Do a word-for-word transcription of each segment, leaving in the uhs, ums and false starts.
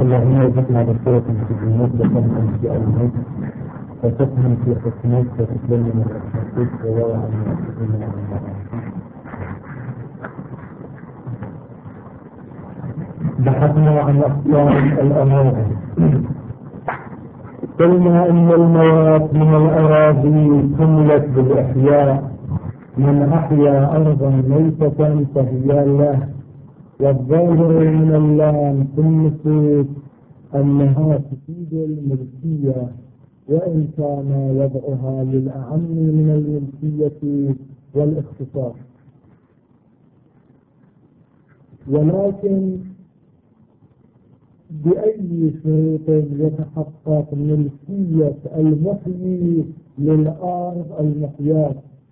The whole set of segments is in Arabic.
اللهم وفقنا بصورة في الجنود وفهم في الموت وتفهم في حكمك وتسلم من رحمتك ووعى عن يأتينا من بحثنا عن أقسام الأموات. قلنا إن الموات من الأراضي كملت بالإحياء، من أحيا أرضا ميتة فهي له، والظاهر من اللام في النصوص أنها تفيد الملكية، وإن كان وضعها للأعم من الملكية والاختصاص. ولكن بأي شروط يتحقق ملكية المحيي للأرض المحياة؟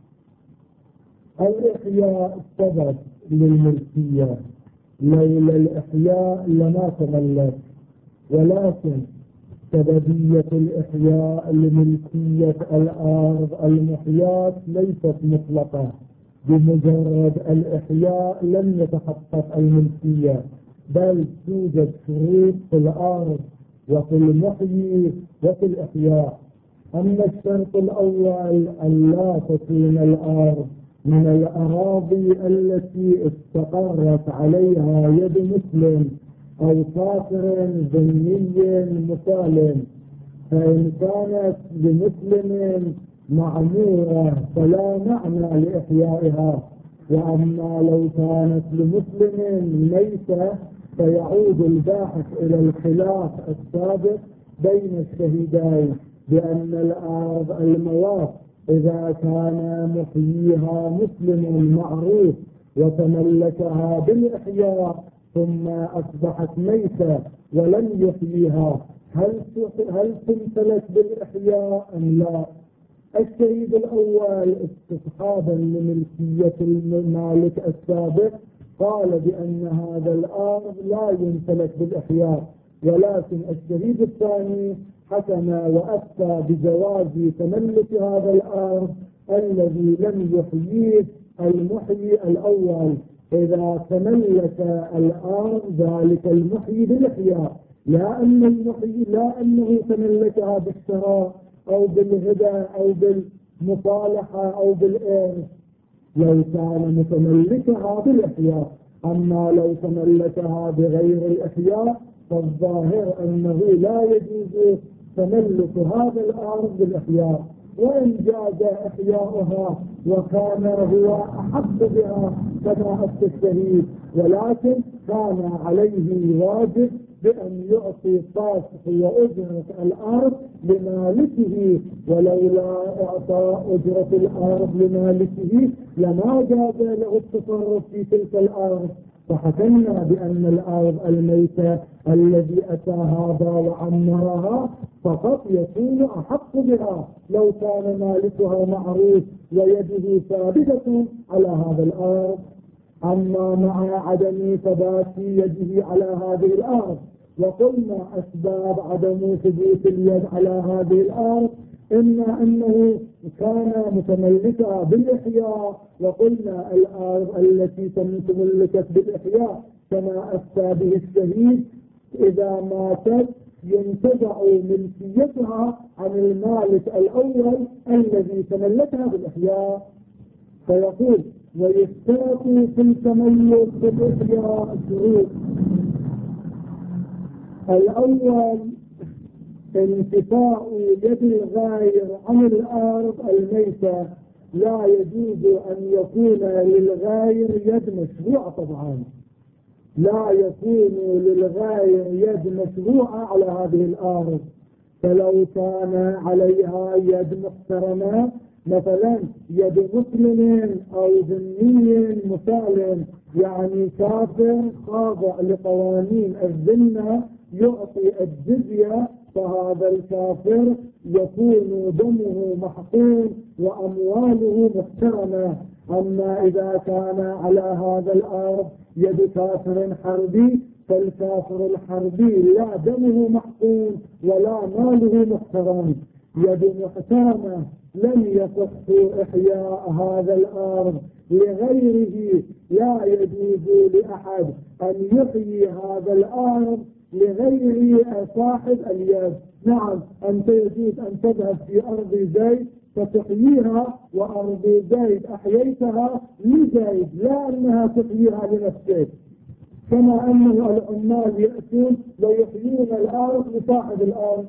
الإحياء سبب للملكية، لولا الإحياء لما تملك، ولكن سببية الإحياء لملكية الأرض المحياة ليست مطلقة. بمجرد الإحياء لم يتحقق الملكية، بل توجد شروط في الأرض وفي المحيي وفي الإحياء. أما الشرط الأول أن لا تكون الأرض من الأراضي التي استقرت عليها يد مسلم أو كافر ذمي مسالم، فإن كانت لمسلم معمورة فلا معنى لإحيائها، وأما لو كانت لمسلم ميتة فيعود الباحث إلى الخلاف السابق بين الشهيدين بأن الأرض الموات إذا كان محييها مسلم معروف وتملكها بالإحياء ثم أصبحت ميتة ولم يحييها، هل هل تمتلك بالإحياء أم لا؟ الشهيد الأول استصحابا لملكية المالك السابق قال بأن هذا الأرض لا يمتلك بالإحياء، ولكن الشهيد الثاني حكم وأفتى بجواز تملك هذا الأرض الذي لم يحييه المحيي الأول إذا تملك الأرض ذلك المحيي بالإحياء، لا أن المحيي لا أنه تملكها بالشراء أو بالهبة أو بالمصالحة أو بالإرث، لو كان متملكها بالإحياء. أما لو تملكها بغير الإحياء فالظاهر أنه لا يجوز تملك هذا الأرض بالإحياء، وإن جاز إحياؤها وكان هو أحق بها كما أفتى الشهيد، ولكن كان عليه واجب بأن يعطي فاسق وأجرة الأرض لمالكه، ولولا إعطاء أجرة الأرض لمالكه لما جاز له التصرف في تلك الأرض. فحكمنا بأن الأرض الميتة الذي أتى هذا وعمرها فقط يكون أحق بها لو كان مالكها معروف ويده ثابتة على هذا الأرض. أما مع عدم ثبات يده على هذه الأرض، وقلنا أسباب عدم ثبوت اليد على هذه الأرض إما أنه كان متملكها بالإحياء، وقلنا الأرض التي تملكت بالإحياء كما أفتى به الشهيد إذا ماتت ينتزع ملكيتها عن المالك الأول الذي تملكها بالإحياء. فيقول ويشترط في التملك بالإحياء شروط. الأول انتفاع يد الغير عن الأرض الميتة، لا يجوز أن يكون للغير يد مشروعة، طبعا لا يكون للغير يد مشروعة على هذه الأرض، فلو كان عليها يد محترمة مثلا يد مسلم أو ذمي مسالم، يعني كافر خاضع لقوانين الذمة يعطي الجزية، فهذا الكافر يكون دمه محقون وأمواله محترمة. أما إذا كان على هذا الأرض يد كافر حربي فالكافر الحربي لا دمه محقون ولا ماله محترم، يد محترمة لم يصح إحياء هذا الأرض لغيره. لا يجوز لأحد أن يحيي هذا الأرض لغير صاحب اليد. نعم أنت يجوز أن تذهب في أرض زيد فتحييها، وأرض زيد أحييتها لزيد لا أنها تحييها لنفسك، كما أن العمال يأتون ويحيون الأرض لصاحب الأرض،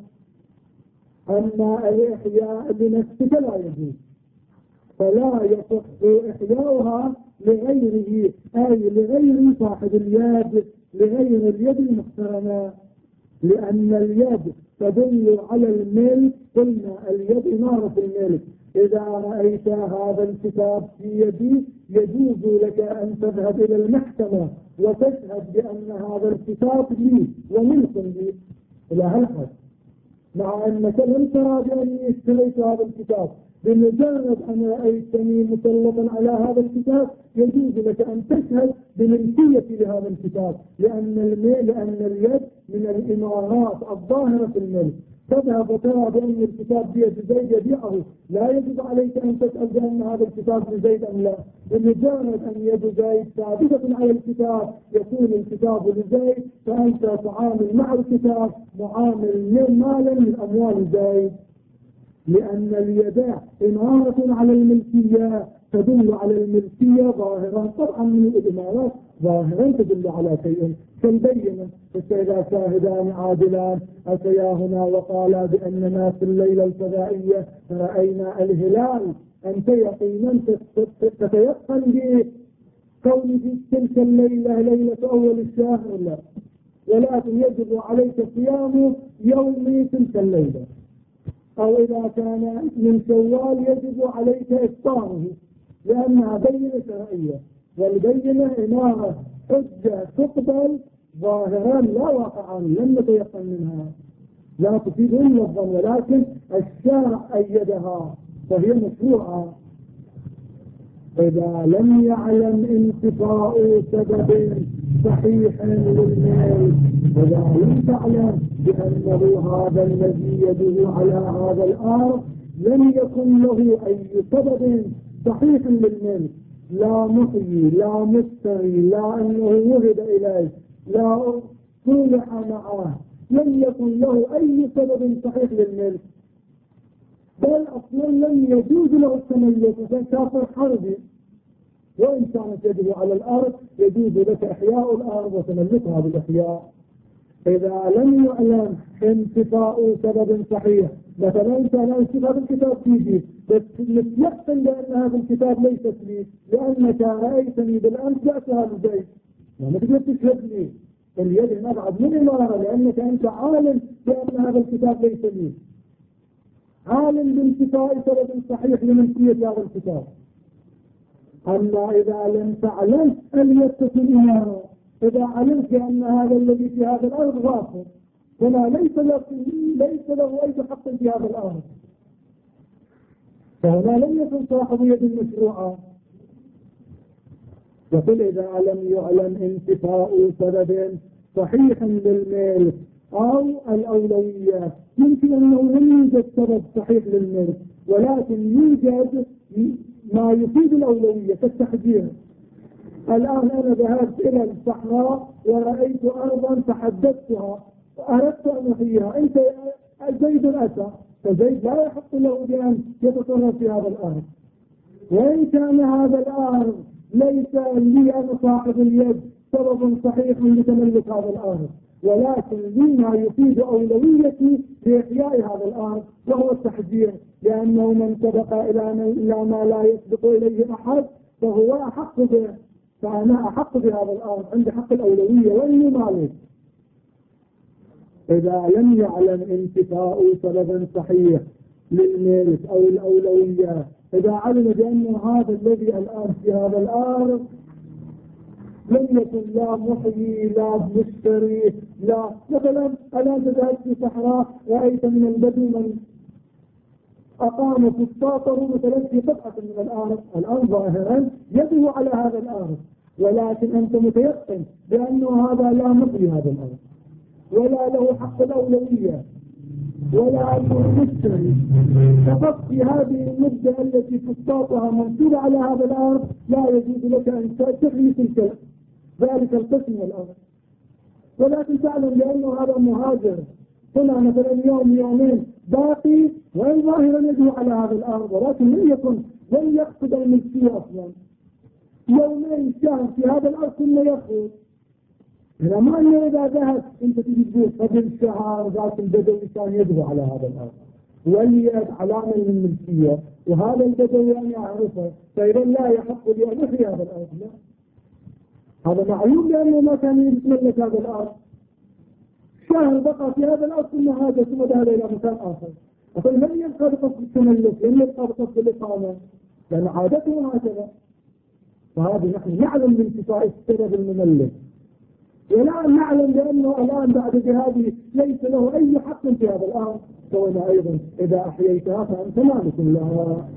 أما الإحياء لنفسك لا يجوز، فلا يصح إحياؤها لغيره، أي لغير صاحب اليد، لغير اليد المحترمة، لأن اليد تدل على الملك. قلنا اليد إمارة الملك. إذا رأيت هذا الكتاب في يدي يجوز لك أن تذهب إلى المحكمة وتشهد بأن هذا الكتاب لي وملك لي إلى هالحد، مع أنك لم ترى بأني اشتريت هذا الكتاب. بمجرد أن رأيتني مسلطا على هذا الكتاب يجوز لك أن تشهد بملكية لهذا الكتاب، لأن الميل لأن اليد من الإمارات الظاهرة في الملك. تذهب وترى بأن الكتاب بيد زيد يبيعه، لا يجب عليك أن تسأل بأن هذا الكتاب لزيد أم لا. بمجرد أن يد زيد ثابتة على الكتاب يكون الكتاب لزيد، فأنت تعامل مع الكتاب معامل مالا من أموال زيد، لأن اليد إمارة على الملكية تدل على الملكية ظاهرا. طبعا من الإمارات ظاهرا تدل على شيء كالبينة، فإذا شاهدان عادلان أتيا هنا وقالا بأننا في الليلة الفضائية رأينا الهلال، أنت يقينا تتيقن بكون في تلك الليلة ليلة أول الشهر لا، ولكن يجب عليك صيام يوم تلك الليلة، أو إذا كان من شوال يجب عليك إفطاره، لأنها بينة شرعية، والبينة إمارة حجة تقبل ظاهرا لا واقعا، لم نتيقن منها، لا تفيد إلا الظن، ولكن الشارع أيدها فهي مشروعة. إذا لم يعلم انتفاء سبب صحيح للمال، إذا لم تعلم بأنه هذا الذي يده على هذا الأرض لم يكن له أي سبب صحيح للمال، لا محيي لا مشتري لا أنه وهد إليه لا صلح معه، لم يكن له أي سبب صحيح للمال، بل أصلا لم يجوز له التملك، فكافر حربي، وإن كانت يده على الأرض يجوز لك إحياء الأرض وتملكها بالإحياء. إذا لم يعلم انتفاء سبب صحيح، مثلا أنت لا انتفاء الكتاب فيه بس يقتل بأن هذا الكتاب ليست لي، لأنك رأيتني بالأمس جاءتها لزيد، وما تقدر تشهدني. اليد هنا بعد من إمارة، لأنك أنت عالم بأن هذا الكتاب ليس لي، عالم بانتفاء سبب صحيح لملكية هذا الكتاب. أما إذا لم تعلم اليد إمارة، إذا علمت أن هذا الذي في هذا الأرض غاصب فلا ليس له ليس له أي حق في هذا الأرض، فهنا لم يكن صاحب يد المشروعة. وقل إذا لم يعلم انتفاء سبب صحيح للملك أو الأولوية، يمكن أنه لم يوجد سبب صحيح للملك، ولكن يوجد ما يفيد الأولوية كالتحذير. الآن أنا ذهبت إلى الصحراء ورأيت أرضا تحدثتها وأردت أن أحييها، أنت زيد أتى، فزيد لا يحق له بأن يتصرف في هذا الأرض، وإن كان هذا الأرض ليس لي أنا صاحب اليد سبب صحيح لتملك هذا الأرض، ولكن لي ما يفيد أولويتي لإحياء هذا الأرض، وهو التحذير، لأنه من سبق إلى ما لا يسبق إليه أحد فهو أحق به، فأنا أحق بهذا الأرض، عندي حق الأولوية وإني مالك. إذا لم يعلم انتفاء سبب صحيح للملك أو الأولوية، إذا علم بأن هذا الذي الآن في هذا الأرض لم يكن لا محيي لا مشتري لا، مثلا الآن ذهبت في صحراء رأيت من البدو من أقام فسطاطه مثلا في قطعة من الأرض، الآن ظاهرا يده على هذا الأرض، ولكن أنت متيقن بأنه هذا لا مضي هذا الأرض ولا له حق الأولوية ولا أنه مشتري، فقط في هذه المدة التي فسطاطها منصوبة على هذا الأرض لا يجوز لك أن تحيي تلك ذلك القسم من الأرض، ولكن تعلم بأنه هذا مهاجر هنا مثلا يوم يومين باقي وإن ظاهرا يده على هذا الأرض، ولكن لم يكن لم يقصد الملكية أصلا. يومين شهر في هذا الأرض ثم يخرج. هنا ما أنه إذا ذهب أنت تجي تقول قبل شهر ذات البدوي كان يده على هذا الأرض واليد علامة للملكية، وهذا البدوي أن يعرفه، فإذا لا يحق لي أن يحيي هذا الأرض. لا، هذا معلوم لأنه ما كان يتملك هذا الأرض. شهر بقى في هذا الأرض ثم هذا ثم ذهب إلى مكان آخر. أقول لم يبقى بقصد التملك، لم يبقى بقصد الإقامة، لأن عادته هكذا. فهذا نحن نعلم بانتفاء السبب المملك، والآن نعلم بأنه الآن بعد جهاده ليس له أي حق في هذا الأرض، فهنا أيضا إذا أحييتها فأنت مالك لها.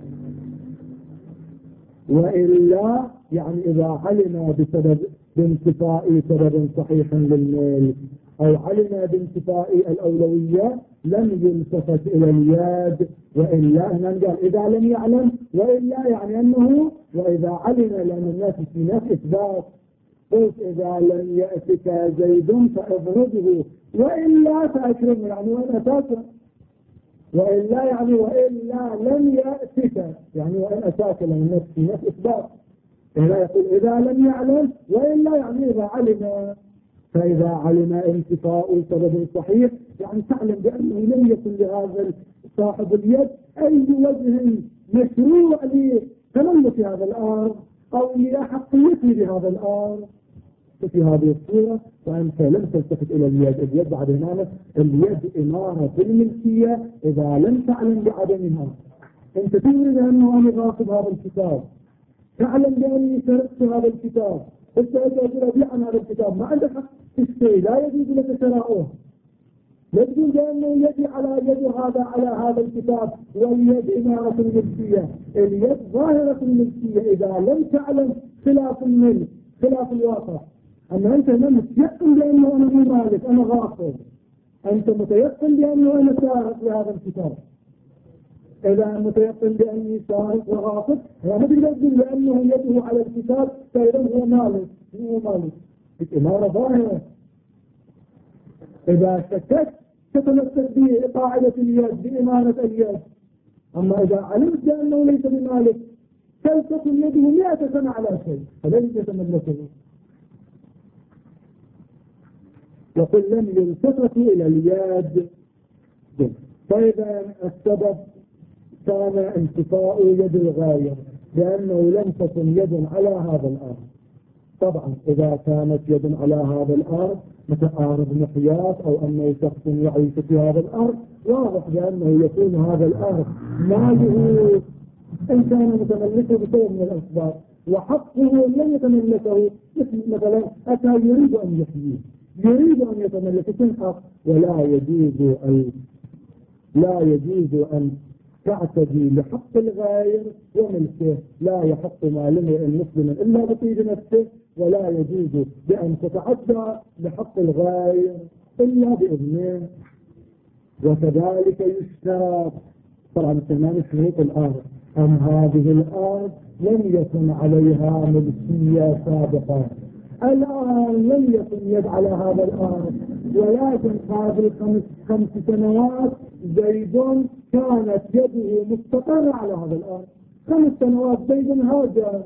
وإلا يعني إذا علم بسبب بانتفاء سبب صحيح للمال أو علم بانتفاء الأولوية لم يلتفت إلى اليد. وإلا هنا قال إذا لم يعلم، وإلا يعني أنه وإذا علم، لأن الناس في ناس إثبات، قلت إذا لم يأتك زيد فاضربه وإلا فأكرمه، يعني وإن أتاك، وإلا يعني وإلا لم يأتك، يعني وإن أتاك، لأن الناس في ناس إثبات. هنا يقول إذا لم يعلم، وإلا يعني إذا علم. فإذا علم انتفاء سبب صحيح يعني تعلم بأنه لم يكن لهذا صاحب اليد أي وجه مشروع لتملك هذا الأرض أو لأحقيته لهذا الأرض. في هذه الصورة وأنت لم تلتفت إلى اليد. اليد بعد هنا اليد إمارة الملكية إذا لم تعلم بعدمها. أنت تريد أنه أنا غاصب هذا الكتاب، تعلم بأني سرقت هذا الكتاب، أنت أجل أبيع عن هذا الكتاب، ما عندك حق تشتري، لا يجوز لك شراؤه. لا تقول بأنه يدي على يد هذا على هذا الكتاب، واليد إمارة الملكية. اليد ظاهرة الملكية إذا لم تعلم خلاف الملك، خلاف الواقع. أما أنت لم متيقن بأنه أنا مو مالك، أنا غاصب، أنت متيقن بأنه أنا سارق لهذا الكتاب. إذا متيقن بأني سارق وغاصب ما تقدر تقول بأنه يده على الكتاب فإذا هو مالك، هو مالك. الإمارة ظاهرة. إذا شككت تتمسك بقاعدة اليد، بإمارة اليد. أما إذا علمت بأنه ليس بمالك تلتقي يده مئة سنة على شيء فلن يتملكه. يقول لم يلتفتوا إلى اليد. فإذا السبب كان انتفاء يد الغاية لأنه لم تكن يد على هذا الأرض. طبعا إذا كانت يد على هذا الأرض متعارض محيات أو أنه شخص يعيش في هذا الأرض، واضح بأنه يكون هذا الأرض ماله إن كان متملكه بشيء من الأسباب، وحقه لم يتملكه. مثل مثلا أتى يريد أن يحييه، يريد أن يتملك الحق، ولا يجوز أن لا يجوز أن تعتدي لحق الغير وملكه. لا يحق مال المسلم إلا بطيب نفسه، ولا يجوز بأن تتعدى لحق الغير إلا بإذنه. وكذلك يشترط طبعا كمان شروط الأرض. أم هذه الأرض لم يكن عليها ملكية سابقة، الآن لم يكن يد على هذا الأرض، ولكن قبل خمس, خمس سنوات زيد كانت يده مستقرة على هذا الأرض. خمس سنوات زيد هاجر.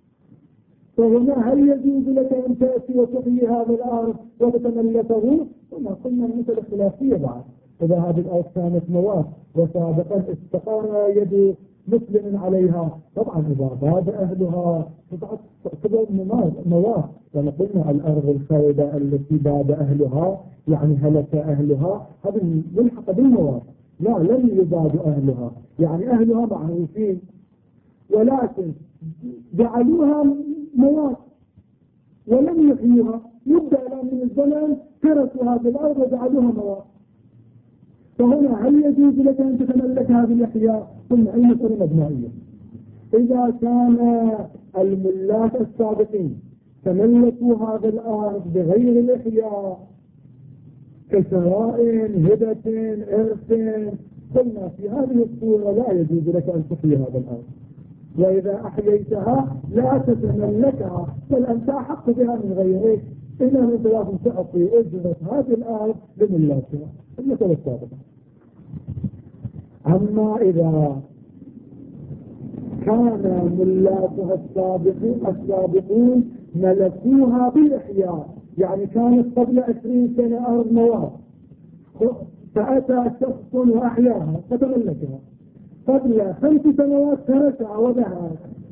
فهنا هل يجوز لك أن تأتي وتحيي هذا الأرض وتتملكه؟ وما قلنا مثل الخلافية بعد. إذا هذه الأرض كانت مواد وسابقا استقر يد مسلم عليها، طبعا إذا باد أهلها تعتبر مواد. ونقولنا الأرض الخاوبة التي باد أهلها يعني هلك أهلها، هذه ملحقة بالمواد. لا، لم يباد أهلها، يعني أهلها معروفين ولكن جعلوها مواد ولم يحيوها. يبدأ الآن من الزمن تركوا هذه الأرض وجعلوها مواد. فهنا هل يجوز لك أن تتملك هذه الأحياء؟ ثم أي مسألة مبنائية. إذا كان الملاك السابقين تملكوا هذا الأرض بغير الإحياء كشراء، هبة، إرث، قلنا في هذه الصورة لا يجوز لك أن تحيي هذا الأرض. وإذا أحييتها لا تتملكها، بل أنت أحق بها من غيرك، إنها من لازم تعطي أجرة هذه الأرض لملاكها. المسألة السابقة. أما إذا كان ملاكها السابقين السابقون ملكوها بالإحياء، يعني كانت قبل عشرين سنة أرض مواد، فأتى شخص وأحياها فتملكها، قبل خمس سنوات تركها وباعها،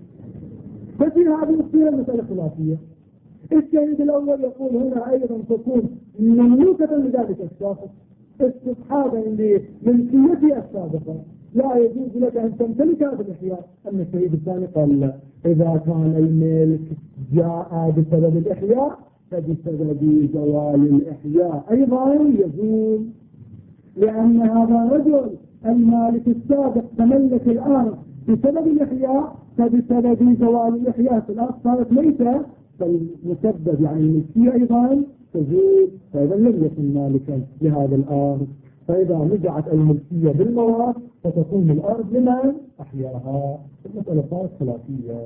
ففي هذه الصورة مسألة خلافية. الشهيد الأول يقول هنا أيضا تكون مملوكة لذلك الشخص استصحابا لملكيته السابقة، لا يجوز لك أن تمتلك هذا الإحياء. أما الشهيد الثاني قال لا، إذا كان الملك جاء بسبب الإحياء فبسبب زوال الإحياء أيضا يزول، لأن هذا الرجل المالك السابق تملك الأرض بسبب الإحياء، فبسبب زوال الإحياء في الأرض صارت ميتة، فالمسبب يعني الملكية أيضا تزول، فإذا لم يكن مالكا لهذا الأرض. فإذا نزعت الملكية بالمواد فتكون الأرض لمن أحياها. المسألة صارت خلافية.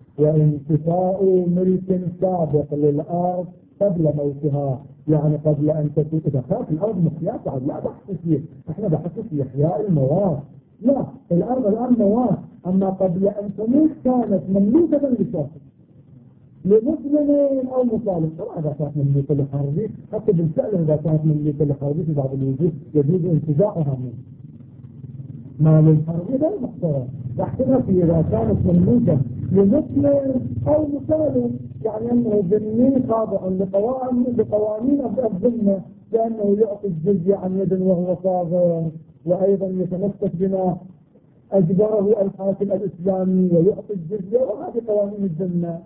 وانتفاء ملك سابق للأرض قبل موتها، يعني قبل أن تكون، إذا كانت الأرض محياة بعد لا بحث فيه، احنا بحث في إحياء المواد، لا الأرض الآن مواد، أما قبل أن تموت كانت مملوكة لشخص لمسلمين أو مصالح. طبعا إذا كانت مملوكة لحربي، حتى بالفعل إذا كانت مملوكة لحربي في بعض الوجود يجوز انتزاعها منه. مال الحربي غير محترم، احتمال إذا كانت مملوكة لمسلم أو مصالح، يعني أنه ذمي خاضع لقوانين لقوانين الذمة، لأنه يعطي الجزية عن يد وهو صاغر، وأيضا يتمسك بما أجبره الحاكم الإسلامي ويعطي الجزية، وهذه قوانين الذمة.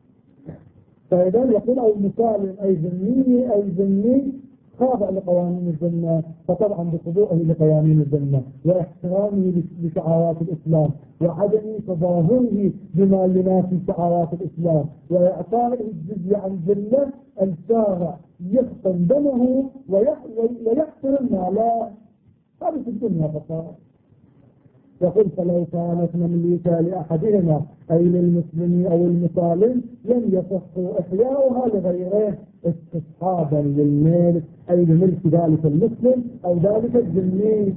فإذا يقول أو مسالم أي ذمي أي ذمي خاضع لقوانين الذمة، فطبعا بخضوعه لقوانين الذمة واحترامه لشعارات الإسلام وعدم تظاهره بما ينافي شعارات الإسلام وإعطائه الجزية عن ذمة الشارع يحقن دمه ويحترم ماله. هذا في الدنيا فقط. يقول فلو كانت مملوكة لأحدهما أي للمسلم أو المسالم لم يصح إحياؤها لغيره استصحابا للملك أي لملك ذلك المسلم أو ذلك الذمي.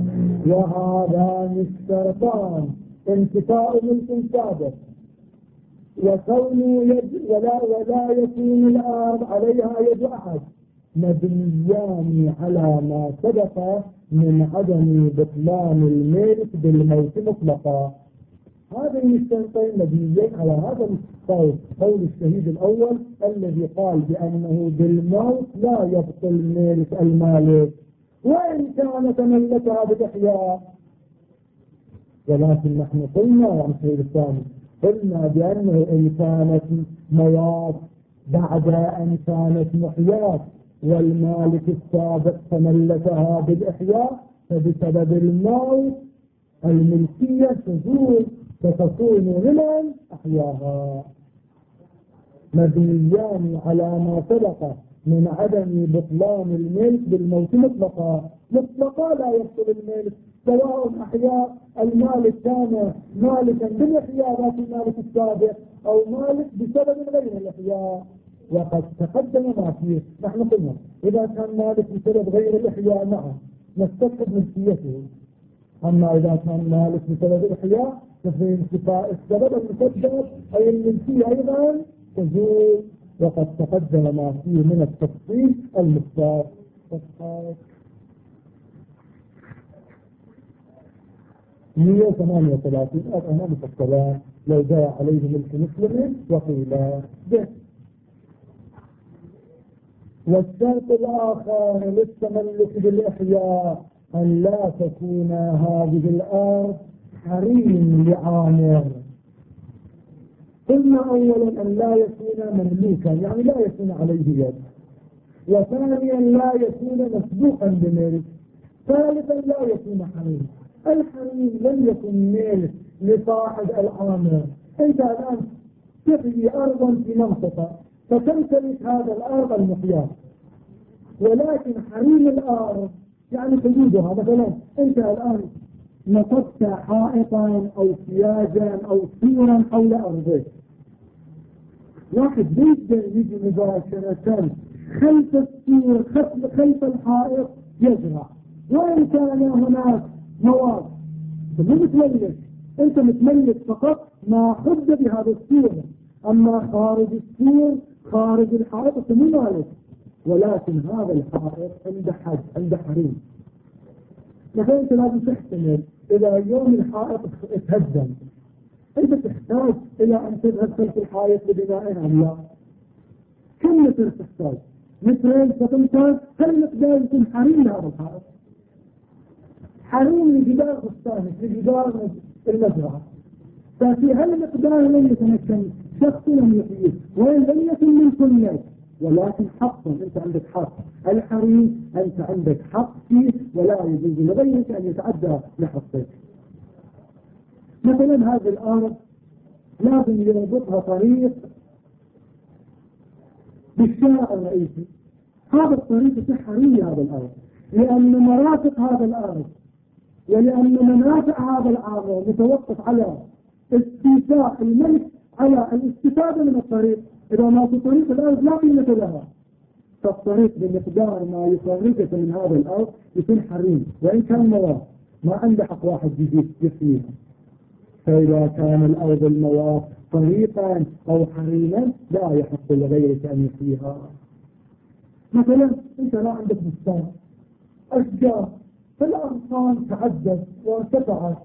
وهذان الشرطان انتفاء ملك سابق وكون يد ولا ولا يكون الأرض عليها يد أحد مبنيان على ما سبق من عدم بطلان الملك بالموت مطلقا. هذين الشرطين مبنيين على هذا القول، قول الشهيد الأول الذي قال بأنه بالموت لا يبطل ملك المالك وإن كان تملكها بالإحياء. ولكن نحن قلنا يعني الشهيد الثاني قلنا بأنه إن كانت مواد بعد أن كانت محياة والمالك السابق تملكها بالإحياء فبسبب الموت الملكية تزول فتكون لمن أحياها. مبنيان على ما سبق من عدم بطلان الملك بالموت مطلقا. مطلقا لا يبطل الملك سواء أحياء المالك كان مالكا بالإحياء ذات المالك السابق أو مالك بسبب غير الإحياء. وقد تقدم ما فيه. نحن قلنا إذا كان مالك بسبب غير الإحياء نعم نستفقد ملكيته، أما إذا كان مالك بسبب الإحياء ففي انتفاء السبب المسبب أي الملكية أيضا تزول. وقد تقدم ما فيه من التفصيل المختار. مئة وثمانية وثلاثين أنا مفصلان لو جاء عليه ملك مسلم وقيل به. والشرط الآخر للتملك بالإحياء أن لا تكون هذه الأرض حريم لعامر. قلنا أولا أن لا يكون مملوكا يعني لا يكون عليه يد، وثانيا لا يكون مسبوقا بملك، ثالثا لا يكون حريم. الحريم لم يكن ملك لصاحب العامر. أنت الآن تحيي أرضا في منطقة فتمتلك هذا الأرض المحياة، ولكن حريم الأرض يعني حدودها. مثلا أنت الآن نصبت حائطا أو سياجا أو سورا حول أرضك، واحد بيقدر يجي مباشرة خلف السور خلف, خلف الحائط يزرع، وإن كان هناك مواد. أنت مو متملك، أنت متملك فقط ما حد بهذا السور، أما خارج السور خارج الحائط أنت مو مالك. ولكن هذا الحائط عنده حد، عنده حريم. مثلا أنت لازم تحتمل إذا يوم الحائط اتهدم أنت تحتاج إلى أن تذهب خلف الحائط لبنائها أم لا؟ كم متر تحتاج؟ مترين ستمتاز؟ هل مقدار يكون حريم لهذا الحائط؟ حريم لجدار بستانك، لجدار المزرعة. ففي هالمقدار لم يتمكن شخص لم يحييه، وإن لم يكن من كل، ولكن حق أنت عندك حق. الحريم أنت عندك حق فيه، ولا يجوز لغيرك أن يتعدى لحقك. مثلا هذه الأرض لازم يربطها طريق بالشارع الرئيسي، هذا الطريق يصح حريم هذا الأرض، لأن مرافق هذا الأرض ولأن منافع هذا العامر متوقف على استيفاء الملك على الاستفادة من الطريق. إذا ما في طريق الأرض لا قيمة لها، فالطريق بمقدار ما يخرجك من هذا الأرض يكون حريم، وإن كان مواد ما عنده حق واحد يجي يحميها. فإذا كان الأرض المواد طريقا أو حريما لا يحق لغيرك أن يحييها. مثلا أنت لا عندك بستان أشجار، فالأغصان تعدت وارتفعت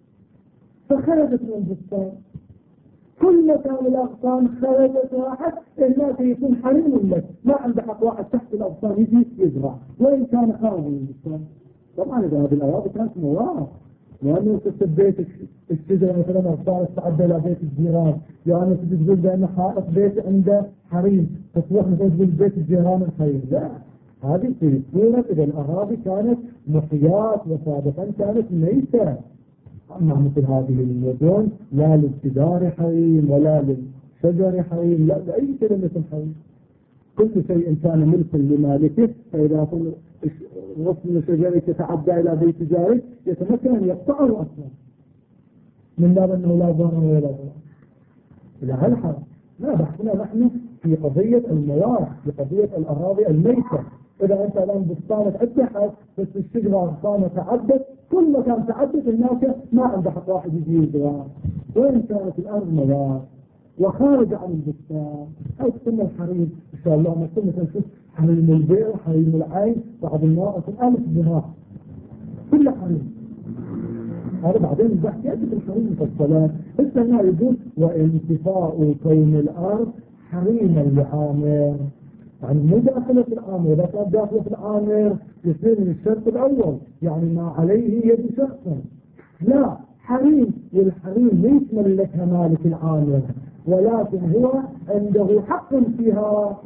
فخرجت من البستان، كل كان الأغصان خرجت واحد الناس يكون حريم لك، ما عنده حق واحد تحت الأغصان يجي يزرع وإن كان خارج من البستان. طبعا إذا هذه الأراضي كانت مواد، لأنه تكتب بيتك الشجرة مثلا أغصان تعدى إلى بيت الجيران، يعني تقول بأن حائط بيت عنده حريم فتروح مثلا تقول بيت الجيران الحريم، لا، هذه في صورة إذا الأراضي كانت محيات وسابقا كانت ميتة. أما مثل هذه المدن لا للجدار حريم ولا للشجر حريم، لا لأي كلمة حريم. كل شيء كان ملك لمالكه، فإذا كل غصن شجرك يتعدى إلى بيت جارك يتمكن أن يقطعه أصلا من باب أنه لا ضرر ولا ضرر. إلى هالحال لا بحثنا نحن في قضية المواد، في قضية الأراضي الميتة. إذا أنت الآن بستانك عدت بس الشجرة أغصانها تعدت، كل ما كان تعدت الناس ما عنده حق واحد يجي يزرع، وإن كانت الأرض مواد وخارج عن البستان أو تسمى الحريم. إن شاء الله ما كنا نشوف حريم البيع حريم العين بعض الناس ألف جناح كل حريم. هذا بعدين البحث يأتي في الحريم مفصلات. السنة يقول وانتفاء كون الأرض حريما لعامر، يعني مو داخلة في العامر، إذا كان داخلة في العامر يصير من الشرط الأول يعني ما عليه يد شخصا، لا حريم. والحريم ليس ملكها مالك العامر، ولكن هو عنده حق فيها،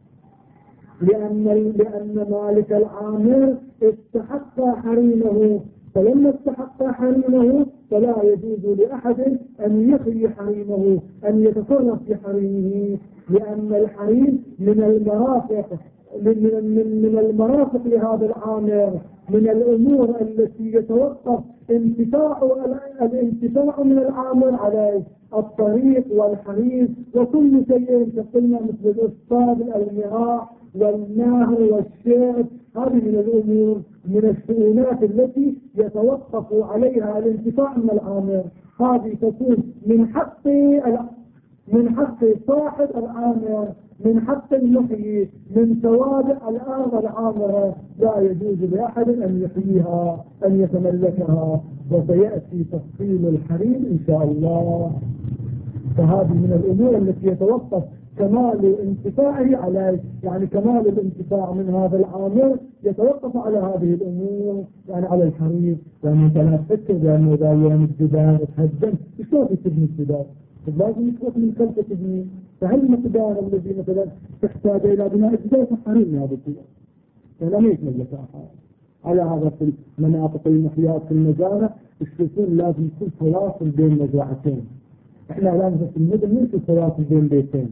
لأن لأن مالك العامر استحق حريمه، فلما استحق حريمه فلا يجوز لأحد أن يخلي حريمه، أن يتصرف في حريمه، لأن الحريم من المرافق من من من المرافق لهذا العامر، من الأمور التي يتوقف انتفاع الانتفاع من العامر عليه، الطريق والحريم وكل شيء كقلنا مثل الإصطاد المراع والنهر والشرب، هذه من الأمور من الشؤونات التي يتوقف عليها الانتفاع من العامر. هذه تكون من حق من حق صاحب العامر، من حق المحيي، من توابع الأرض العامرة، لا يجوز لأحد أن يحييها أن يتملكها، وسيأتي تفصيل الحريم إن شاء الله. فهذه من الأمور التي يتوقف كمال انتفاعه عليه، يعني كمال الانتفاع من هذا العامر يتوقف على هذه الأمور، يعني على الحريم. يعني أنت لا تفكر بأنه إذا يوم الجدار تهدم شلون تبني الجدار؟ لازم يكون من خلفه تبني، فهل المقدار الذي مثلا تحتاج إلى بناء الجدار حريم هذا الجدار؟ فلا ما يتملك أحد. على هذا في المناطق المحيات في المزارع السكون لازم يكون فواصل بين مزرعتين. احنا الآن في المدن نمشي فواصل بين بيتين.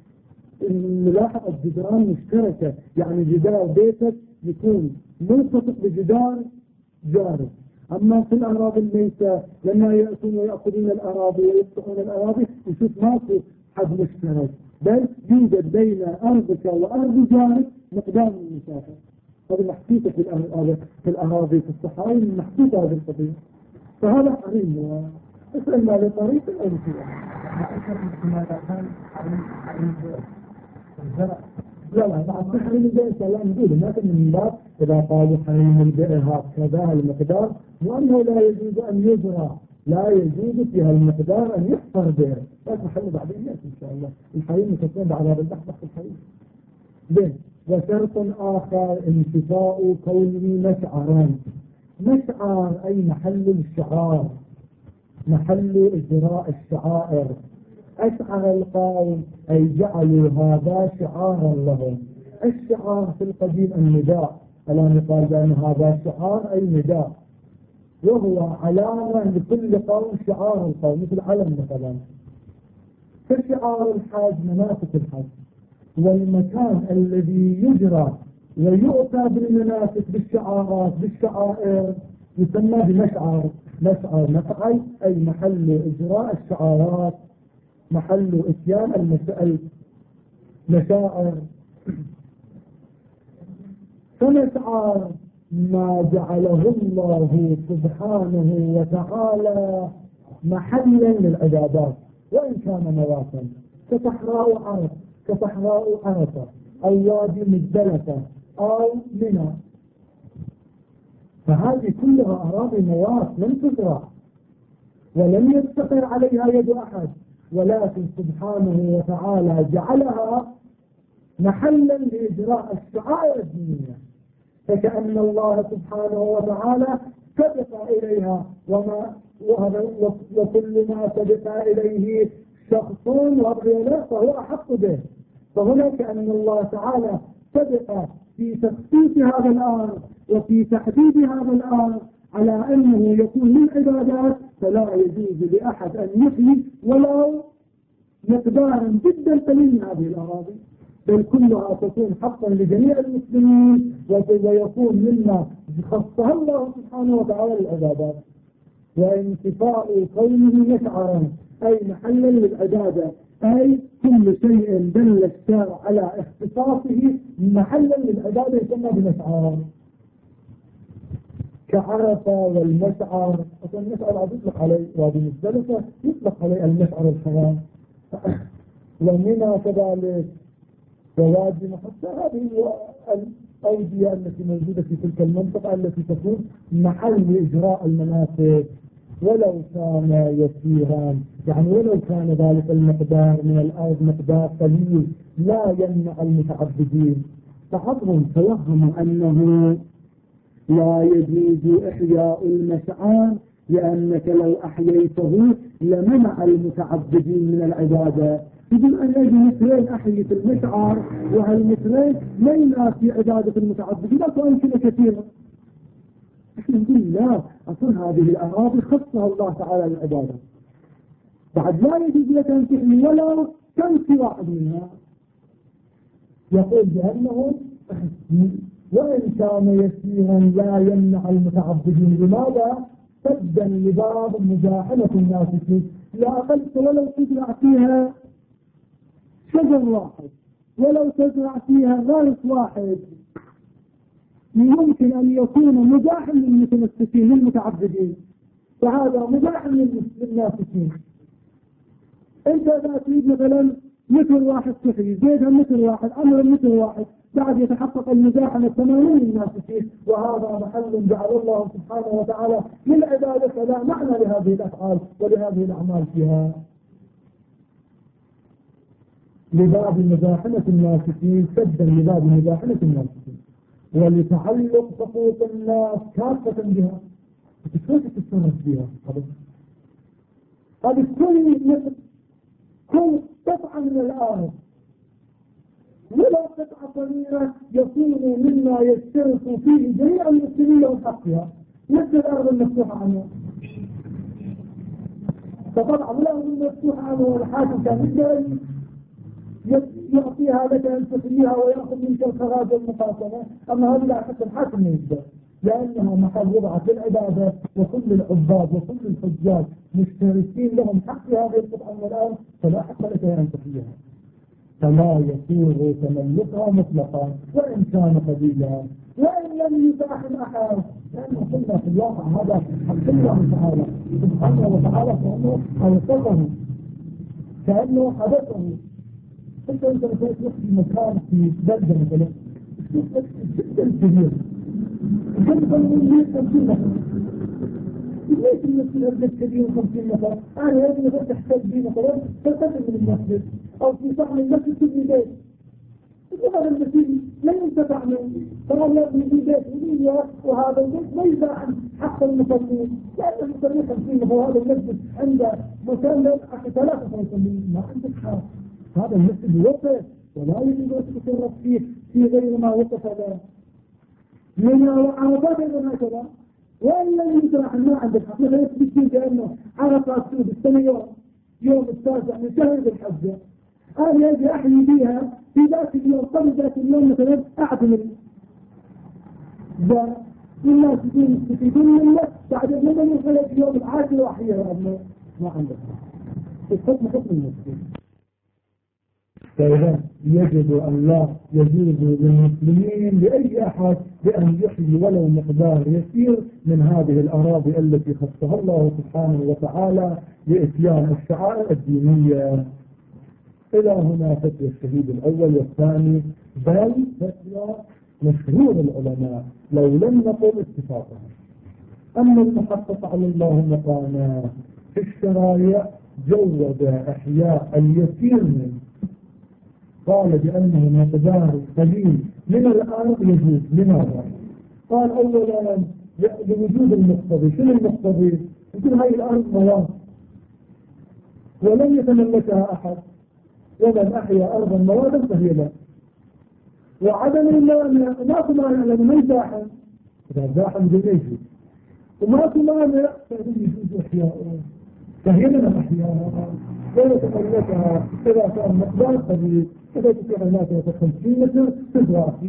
نلاحظ الجدران مشتركة، يعني جدار بيتك يكون ملتصق بجدار جارك. أما في الأراضي الميتة لما يأتون ويأخذون الأراضي ويفتحون الأراضي يشوف ماكو حد مشترك، بل يوجد بين أرضك وأرض جارك مقدار من المسافة. هذه محدودة في الأراضي في الأراضي في الصحراء محدودة هذه القضية. فهذا حريم. اسأل ما لطريق أو لطريق. لا لا بعد تحريم البيع لا نقول لكن من باب إذا قالوا حريم البيع هكذا المقدار وأنه لا يجوز أن يزرع لا يجوز في هالمقدار أن يحفر به. لا تحل بعدين إن شاء الله الحريم يكون بعد هذا البحث في الحريم. بين وشرط آخر انتفاء كونه مشعرا. مشعر أي محل الشعار محل إجراء الشعائر. أشعر القوم أي جعلوا هذا شعارا لهم. الشعار في القديم النداء ألا نقال بأن هذا شعار أي نداء وهو علامة لكل قوم شعار القوم مثل علم مثلا. فشعار الحج مناسك الحج والمكان الذي يجرى ويؤتى بالمناسك بالشعارات بالشعائر يسمى بمشعر. مشعر مفعل أي محل إجراء الشعارات محل إتيان المشاعر. فمشعر ما جعله الله سبحانه وتعالى محلا للعبادات وإن كان مواطن كصحراء عرف كصحراء عرفة أو وادي مزدلفة أو منى. فهذه كلها أراضي موات لم تزرع ولم يستقر عليها يد أحد ولكن سبحانه وتعالى جعلها محلا لإجراء الشعائر الدينية. فكأن الله سبحانه وتعالى سبق إليها وما وكل ما سبق إليه شخص وغيره فهو أحق به. فهنا كأن الله تعالى سبق في تخصيص هذا الأمر وفي تحديد هذا الأمر على أنه يكون من عبادات فلا يجوز لأحد أن يحيي ولو مقدارا جدا قليل من هذه الأراضي بل كلها تكون حقا لجميع المسلمين ويكون مما خصها الله سبحانه وتعالى للعبادات. وانتفاء كونه مشعرا أي محلا للعبادة أي كل شيء دل الشارع على اختصاصه محلا للعبادة يسمى بمشعر. كعرفة والمشعر أصلا المشعر عاد يطلق عليه وادي مزدلفة يطلق عليه المشعر الحرام ومنى كذلك ووادي محطة. هذه الأودية التي موجودة في تلك المنطقة التي تكون محل إجراء المناسك ولو كان يسيرا يعني ولو كان ذلك المقدار من الأرض مقدار قليل لا يمنع المتعبدين. فحضرهم توهم أنه لا يجوز إحياء المشعر لأنك لو أحييته لمنع المتعبدين من العبادة. يقول أن أجي مثلين أحيي في المشعر وهالمثلين لا ينافي عبادة المتعبدين لا أمثلة كثيرة. احنا نقول لا أصلا هذه الأراضي خصها الله تعالى للعبادة بعد لا يجوز لك أن تحيي ولو تنسي واحد منها. يقول بأنه وإن كان يسيرا لا يمنع المتعبدين. لماذا؟ سدا لباب مزاحمة الناس فيه. لا أقلت ولو تزرع فيها شجر واحد ولو تزرع فيها غرس واحد يمكن أن يكون مزاحم للمتمسكين للمتعبدين فهذا مزاحم للناسكين. انت اذا تريد مثلا متر واحد تحيي زيدها متر واحد عمر متر واحد بعد يتحقق المزاحمة تماما للناسكين وهذا محل جعل الله سبحانه وتعالى للعبادة فلا معنى لهذه الأفعال ولهذه الأعمال فيها. لباب مزاحمة الناسكين سدا لباب مزاحمة الناسكين ولتعلق حقوق الناس كافة بها كيف تتصرف بها. هذه كل كل قطعة من الأرض ولو قطعة صغيرة يكون مما يشترك فيه جميع المسلمين لهم حقها مثل الأرض المفتوحة عنه. فطبعا الأرض المفتوحة عنه والحاكم كان يعطيها لك أن تخليها ويأخذ منك الخراج والمقاسمة. أما هذه لا حتى الحاكم يجب لأنها محل وضعت للعبادة وكل العباد وكل الحجاج مشتركين لهم حق هذه القطعة من الأرض فلا حق لك أن تخليها. فلا يصير تملكها مطلقا وإن كان قليلا وإن لم يزاحم أحد، لأنه قلنا في الواقع هذا حق الله تعالى سبحانه وتعالى كأنه أوصله كأنه حدثه. انت انت مثلا تروح في مكان في بلدة مثلا جدا كبير جدا من خمسين متر، ليش المسجد هذا كبير خمسين متر؟ أنا يجب أن تحتاج بي مثلا تقدم من المسجد أو في صحن المسجد تبني بيت، هذا المسجد لا ينتفع منه، فهو يبني بيت وليه وهذا البيت ما يزاحم حق المصلين، لأن المصلين خمسين متر وهذا المسجد عنده مكان حتى ثلاثة مصلين ما عندك حق. هذا المسجد وقف ولا يجب أن تتصرف فيه في غير ما وقف له من وعرفات أيضا هكذا. وإن لم يزرع ما عندك حق مثلا يثبت بأنه عرفات سود السنة يوم يوم التاسع من شهر ذي الحجة، أنا يجي أحيي فيها في ذات اليوم قبل ذات اليوم مثلا أعتمر ذا الناس يستفيدون منه بعد أن يخلق في يوم العاشر وأحييها أبنه ما عندك الحكم حكم المسلم. فإذا يجب أن لا يجوز للمسلمين لأي أحد بأن يحيي ولو مقدار يسير من هذه الأراضي التي خصها الله سبحانه وتعالى لإتيان الشعائر الدينية. إلى هنا فتوى الشهيد الأول والثاني، بل فتوى مشهور العلماء لو لم نقل اتفاقها. أما المحقق على الله مقامه في الشرائع جود إحياء اليسير منه، قال بأنه مقدار قليل من الأرض يجوز. لماذا؟ قال أولا لوجود المقتضي. شنو المقتضي؟ يقول هاي الأرض مواد ولم يتملكها أحد، ومن أحيا أرضا موادا فهي له، وعدم المانع ماكو مانع لأنه ما يزاحم، إذا زاحم بدون يجوز، وماكو مانع فإذا يجوز إحياء فهي لنا أحياء ولا تملكها إذا كان مقدار قليل. إذا تكون الناس خمسين متر تزرعي.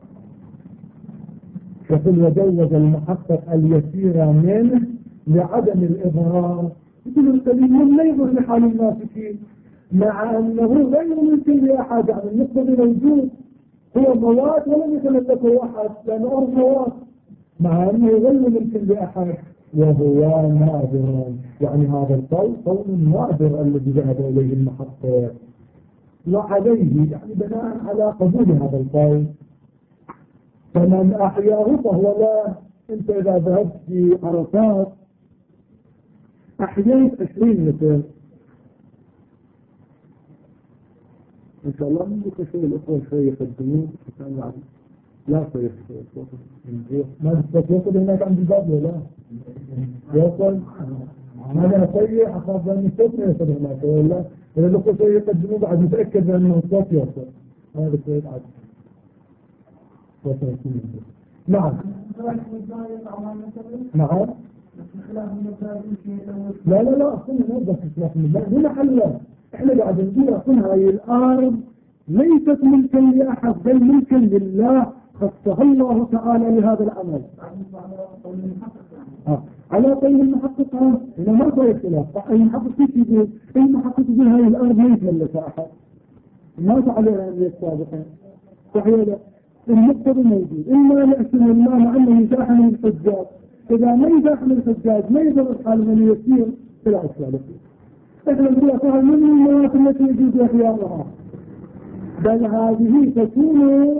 يقول وجوز المحقق اليسير منه لعدم الإضرار. يقول القليل لا يضر لحال الناس فيه، مع أنه غير ممكن لأحد، يعني المقتضي موجود هو مواد ولم يتملكه أحد لأنه أرض مواد، مع أنه غير ممكن لأحد وهو نادر. يعني هذا القول قول نادر الذي ذهب إليه المحقق، وعليه يعني بناء على قبول هذا القول فمن أحياه فهو لا. أنت إذا ذهبت في عرفات أحييت عشرين متر إن شاء الله من ذلك شيء الأخوة شيء يقدمون يعني لا شيء ما تتوصل هناك عند الباب ولا يوصل أنا شيء أخاف أن الصوت ما يوصل هناك ولا إذا الأخوة شيء يقدمون بعد متأكد أنه الصوت يوصل. هذا شيء عادي وصل. نعم نعم لا لا لا أصلا ما بس إخلاف من الله هنا حلا. إحنا قاعد نقول أصلا هاي الأرض ليست ملكا لأحد بل ملكا لله، خصها الله تعالى لهذا العمل. آه. على قول المحقق هنا ما صار اختلاف. المحقق يقول المحقق يقول هاي الأرض ما يتملكها أحد، ما فعلها الناس السابقين صحيح. لا المقتضى موجود، إما يأتي الله مع أنه يزاحم الحجاج، إذا ما يزاحم الحجاج ما يقدر الحال من يسير فلا أشكال فيه. إحنا نقول فهل من المواد التي يجوز إحيائها، بل هذه تكون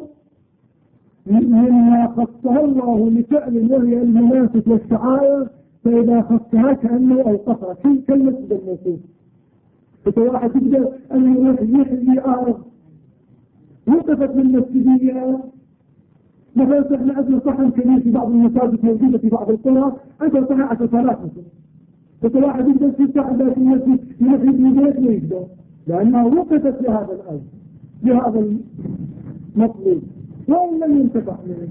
مما خصها الله لفعل وهي المناسك والشعائر، فإذا خصها كأنه أوقفها في كلمة بالنصوص. فواحد يقدر أن يروح يحيي أرض وقفت بالمسجدية مثلا. احنا عندنا صحن كبير في بعض المساجد موجودة في بعض القرى عندنا صحن عشر آلاف مثلا، فواحد يقدر يفتح ذات المسجد يحيي بيت ما يقدر لأنها وقفت لهذا الأرض لهذا المطلوب وإن لم ينتفع منه.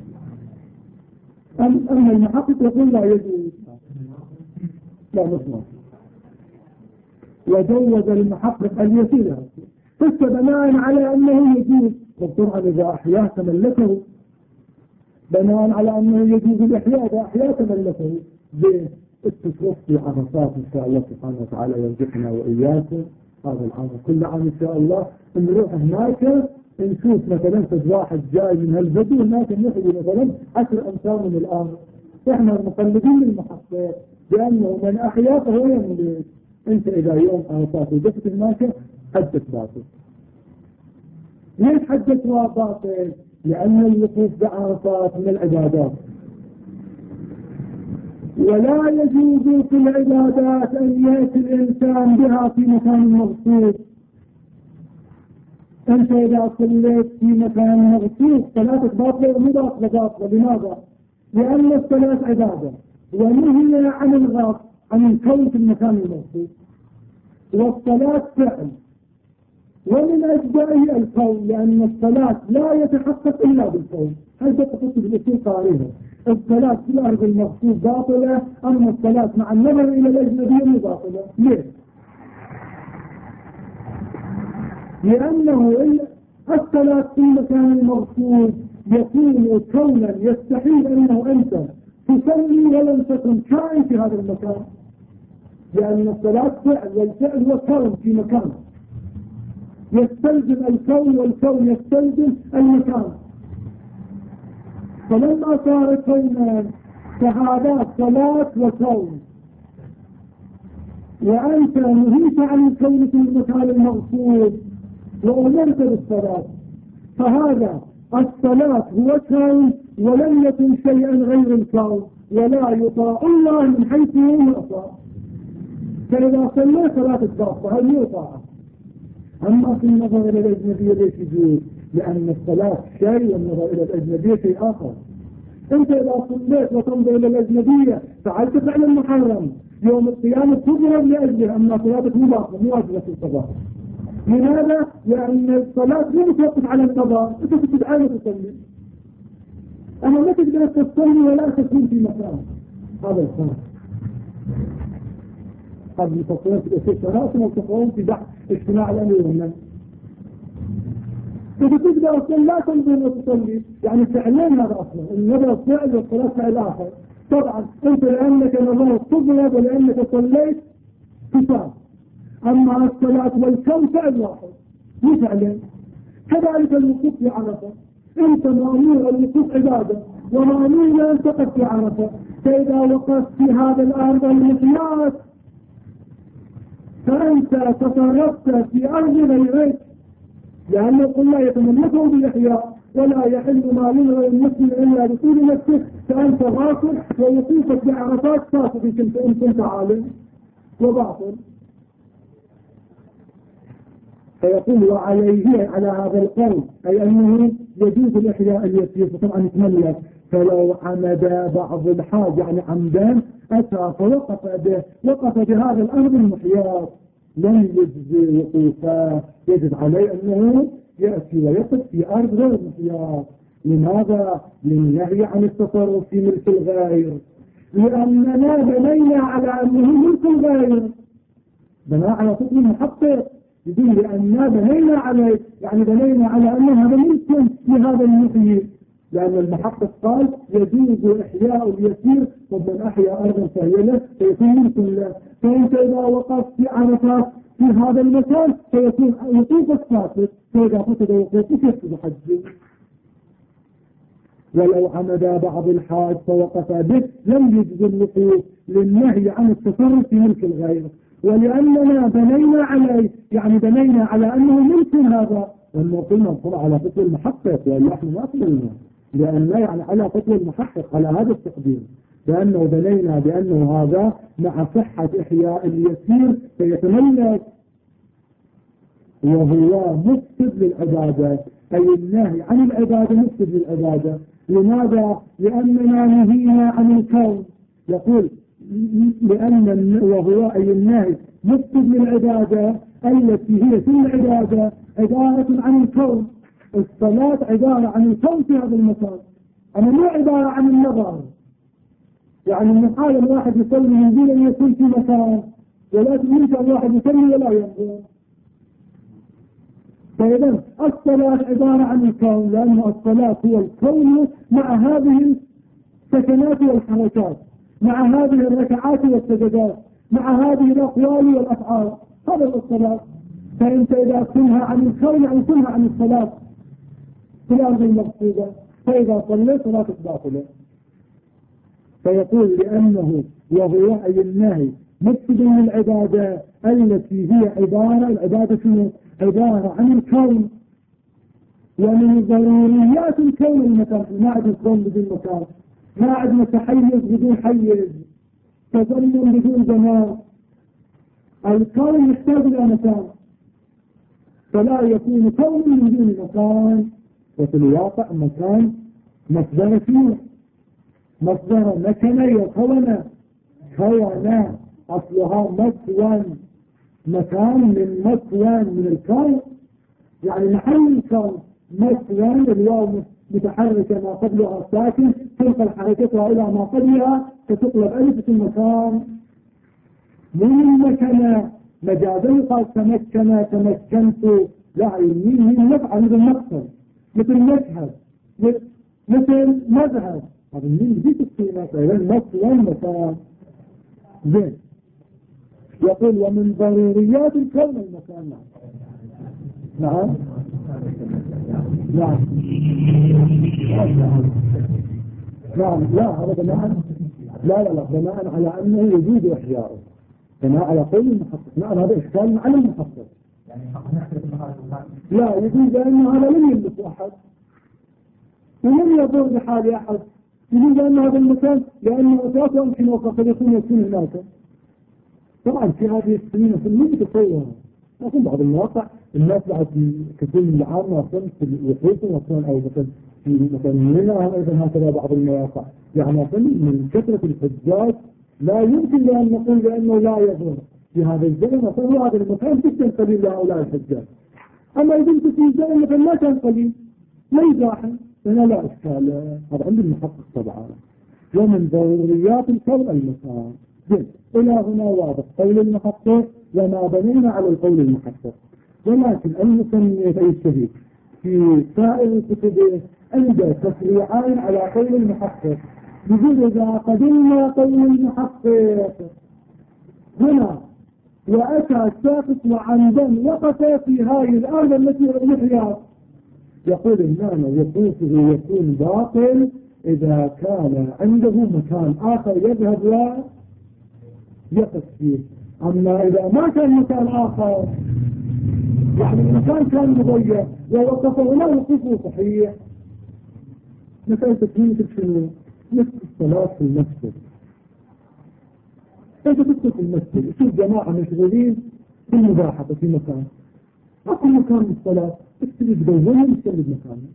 أما المحقق يقول لا يجوز لا نسمع. وجوز المحقق اليسير فبناء على أنه يجوز، والطبعا إذا أحياه تملكه بناء على أنه يجوز الإحياء إذا أحياه تملكه بالتصرف في عرفات إن شاء الله سبحانه وتعالى يرزقنا وإياكم هذا العام كل عام إن شاء الله نروح هناك نشوف مثلا فد واحد جاي من هالبدو هناك نحيي مثلا عشر أمثال من الأرض. إحنا المقلدين للمحقق بأنه من أحيا فهو يملك. أنت إذا يوم عرفات ودفت هناك حدث باطل. ليش حدث باطل؟ لأن الوقوف بعرفات من العبادات، ولا يجوز في العبادات أن يأتي الإنسان بها في مكان مغصوب. أنت إذا صليت في مكان مغصوب صلاتك باطلة ومو باطلة باطلة. لماذا؟ لأن الصلاة عبادة ونهي عن الغصب عن الكون في المكان المغصوب، والصلاة فعل ومن أجزائه الكون، لأن الصلاة لا يتحقق إلا بالكون. هل تتحقق بالأصول قارئها الصلاة في الأرض المغصوب باطلة، أما الصلاة مع النظر إلى الأجنبية باطلة. ليه؟ لأنه الصلاة في المكان المغصوب يكون كونا يستحيل أنه أنت تصلي ولم تكن كائن في هذا المكان، لأن الصلاة فعل والفعل هو كون في مكان يستلزم الكون والكون يستلزم المكان. فلما صار كونا فهذا صلاة وكون، وأنت نهيت عن الكون في المكان المغصوب وأمرت بالصلاة، فهذا الصلاة هو كون ولم يكن شيئا غير الكون، ولا يطاع الله من حيث يعصى. فإذا صلى صلاة الضابطة هل يطاع؟ أما في النظر إلى الأجنبية ليش يجوز؟ لأن الصلاة شيء والنظر إلى الأجنبية شيء آخر. أنت إذا صليت وتنظر إلى الأجنبية فعلت فعلا محرم، يوم القيامة تضرب لأجله، أما صلاتك مو باطلة مو واجبة في القضاء. لماذا؟ لأن الصلاة لا توقف على النظر، أنت تتعالى تصلي، أما ما تقدر تصلي ولا تكون في مكان. هذا الفرق. قبل مفصلين في الأسئلة ثلاثة وتقوم في بحث اجتماع الأمر والنهي. إذا تقدر تصلي لا تنظر وتصلي، يعني فعلين هذا أصلا، النظر فعل والصلاة فعل آخر. طبعا أنت لأنك نظرت تضرب ولأنك صليت تصاب، أما الصلاة والكون فعل واحد مو فعلين. كذلك الوقوف في عرفة، أنت مأمور الوقوف عبادة ومأمور أن تقف في عرفة، فإذا وقفت في هذا الأرض المحيات فأنت تصرفت في أرض غيرك، لأن الله يتملكه بالإحياء ولا يحل ما ينهى المسلم إلا بطول نفسه، فأنت غافل ووقوفك بعرفات فاسد إن كنت عالم وباطل. فيقول وعليه على هذا القول أي أنه يجوز الإحياء اليسير، طبعا يتملك. فلو عمد بعض الحاج يعني عمدان أتى فوقف به وقف بهذا الأرض المحياة لم يجزي وقوفه، يجب عليه أنه يأتي ويقف في أرض غير محياة. لماذا؟ للنهي عن التصرف في ملك الغير، لأننا بنينا على أنه ملك الغير، بناء على حكم محقق. يقول لأننا بنينا عليه يعني بنينا على أنه هذا ملك لهذا المحيي، لأن المحقق قال يجوز إحياء اليسير، ومن أحيا أرضا فهي له فيكون ملك له. فأنت إذا وقفت في عرفات في هذا المكان فيكون وقوفك فاسد، فإذا فسد وقوفك يفسد حجك. ولو عمد بعض الحاج فوقف به لم يجز الوقوف للنهي عن التصرف في ملك الغير، ولأننا بنينا عليه يعني بنينا على أنه ملك هذا، وأنه قلنا نقول على فتوى المحقق، وإلا احنا ما قلنا لأن يعني على فتوى المحقق على هذا التقدير، لأنه بنينا بأنه هذا مع صحة إحياء اليسير فيتملك وهو مفسد للعبادة، أي النهي عن العبادة مفسد للعبادة. لماذا؟ لأننا نهينا عن الكون. يقول لأن وهو أي النهي مفسد للعبادة التي هي في العبادة عبارة عن الكون. الصلاة عبارة عن الكون في هذا المكان، أما مو عبارة عن النظر. يعني من حال الواحد يصلي ينزل أن يكون في مكان، ولكن يمكن الواحد يصلي ولا ينظر. فإذا الصلاة عبارة عن الكون، لأن الصلاة هو الكون مع هذه السكنات والحركات، مع هذه الركعات والسجدات، مع هذه الأقوال والأفعال، هذا الصلاة. فأنت إذا تنهى عن الكون يعني تنهى عن الصلاة في الأرض المقصودة، فإذا صليت صلاتك باطلة. فيقول لأنه وهو أي النهي مقصد للعبادة التي هي عبارة العبادة شنو؟ عبارة عن الكون، ومن ضروريات الكون المكان. ما عندنا كون بدون مكان، ما عندنا تحيز بدون حيز، تزمن بدون زمان. الكون يحتاج إلى مكان، فلا يكون كون من دون مكان. وفي الواقع مكان مصدر فيه، مصدر مكان يكون كون أصلها مكون، مكان من مكون من الكون يعني محل الكون. مكون الواو متحركة ما قبلها ساكن تنقل حركتها إلى ما قبلها فتقلب ألف المكان. من المكان مجازا يقال تمكن تمكنت، لا يمين من نفع مثل مقصد مثل مشهد مثل مذهب، هذا من ذيك القيمة إلى المكون مكان. زين يقول ومن ضروريات الكون المكان. نعم نعم نعم لا هذا بناء لا لا لا بناء على أنه يجوز إحياؤه، بناء على قول المحقق. نعم هذا إشكال على المحقق. لا يجوز لأن هذا لم يلبس أحد ولم يضر بحال أحد. يجوز لأن هذا المكان لأنه أساسا يمكن وقد يكون يكون هناك. طبعا في هذه السنين في المدة تطور، لكن بعض الواقع الناس بعد كثير من العام أصلا في الوحوش أصلا أو مثلا في مثلا منها أيضا هكذا بعض المواقع يعني أصلا من كثرة الحجاج لا يمكن لأن نقول لأنه لا يضر في هذا الزمن. أصلا هذا المكان جدا قليل لهؤلاء الحجاج، أما إذا كنت في الزمن مثلا ما كان قليل لا يزاحم هنا لا إشكال. هذا عند المحقق طبعا. ومن ضروريات الكون المكان. زين إلى هنا واضح قول المحقق وما بنينا على القول المحقق. ولكن المسمية الشهيد في سائر كتبه عند تفريعان على قول المحقق. يقول إذا قدمنا قول المحقق هنا وأتى الساقط وعمدا وقف في هذه الأرض التي نحياها، يقول هنا وقوفه يكون باطل إذا كان عنده مكان آخر يذهب ويقف فيه. أما إذا ما كان مكان آخر يعني المكان كان مضيع ووقف هنا وقوفه صحيح. مثلا تكلمتك شنو؟ نفس الصلاة في المسجد. أنت تدخل في المسجد يصير جماعة مشغولين في المباحثة في مكان، أكل مكان للصلاة اكتب بدونهم يصلي بمكانه.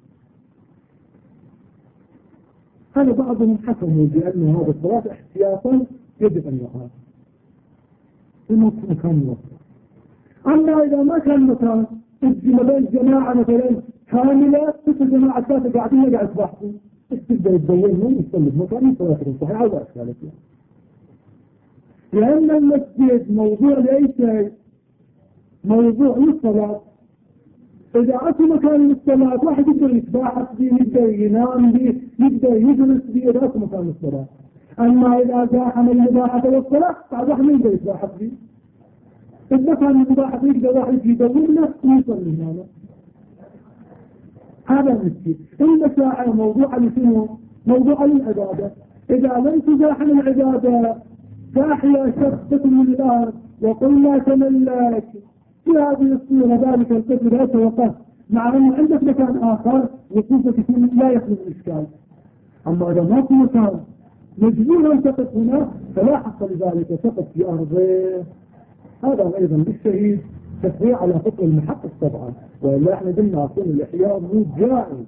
هذا بعضهم حكموا بأن هذا الصلاة احتياطا يجب أن يقال إنه في مكان موسع. أما إذا ما كان مكان تجي ما بين جماعة مثلا كاملة تجي جماعة ثلاثة قاعدين يقعد بحثوا تقدر تدونهم يصلي بمكان صلاتهم صحيحة ولا أشكالك. لأن المسجد موضوع لأي شيء، موضوع للصلاة. إذا أتوا مكان للصلاة واحد يقدر يتباحث به، يقدر ينام به، يقدر يجلس به، إذا أتوا مكان للصلاة. أما إذا زاحم المباحثة والصلاة بعد واحد ما يقدر يتباحث به. إذا كان المباحث يقدر واحد يدور له ويصلي هنا. هذا المسجد. المساعي موضوع لشنو؟ موضوع للعبادة. إذا لم تزاحم العبادة فأحيا شخصة من الأرض وقلنا تملك في هذه الصورة ذلك القتل لا توقف، مع أنه عندك مكان آخر وقوفك لا يخلق الإشكال. أما إذا ما في مكان مجبور أن تقف هنا فلا حق لذلك، تقف في أرضه. هذا أيضا بالشهيد تفريع على فقه المحقق طبعا، وإلا احنا قلنا أصول الإحياء مو جائز.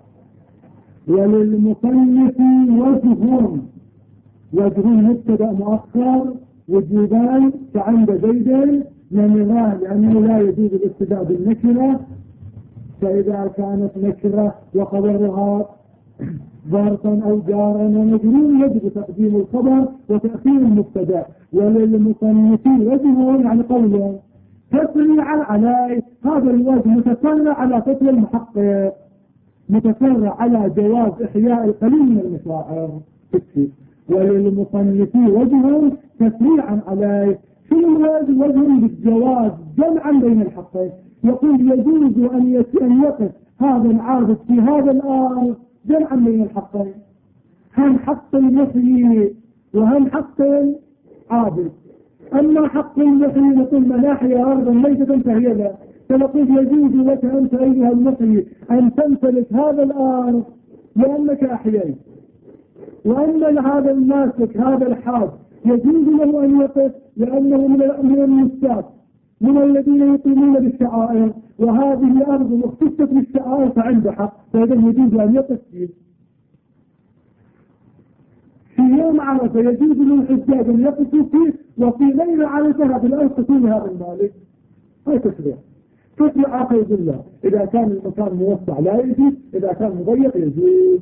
وللمصنف وجهون، وجهون مبتدأ مؤخر وجودان كعند زيد نمران، لأنه لا يجوز الابتداء بالنكرة، فإذا كانت نكرة وخبرها ظرفا أو جارا ومجرور يجب تقديم الخبر وتأخير المبتدأ. وللمصنفين وجهون يعني قوله تفريعا على هذا الوجه متفرع على فقه المحقق، متفرع على جواز إحياء القليل من المشاعر. وللمصنفين وجهون تفريعا على كل وجه وجه بالجواز جمعا بين الحقين. يقول يجوز أن أن يقف هذا العابد في هذا الأرض جمعا بين الحقين، هم حق المحيي وهم حق العابد. أما حق المحيي نقول من أحيا أرضا ميتة فهي له، فنقول يجوز لك أنت أيها المحيي أن تمتلك هذا الأرض لأنك أحييت، وأما هذا الناسك هذا الحاج يجوز له أن يقف لأنه من المساك من الذين يقيمون بالشعائر، وهذه أرض اختصت بالشعائر فعنده حق، فإذا يجوز أن يقف فيه. في يوم عرفة يجوز للحجاج أن يقفوا فيه، وفي غير عرفة هذه الأرض تكون هذا المالك. هاي تشريع تشريع آخر بالله. إذا كان المكان موسع لا يجوز، إذا كان مضيق يجوز.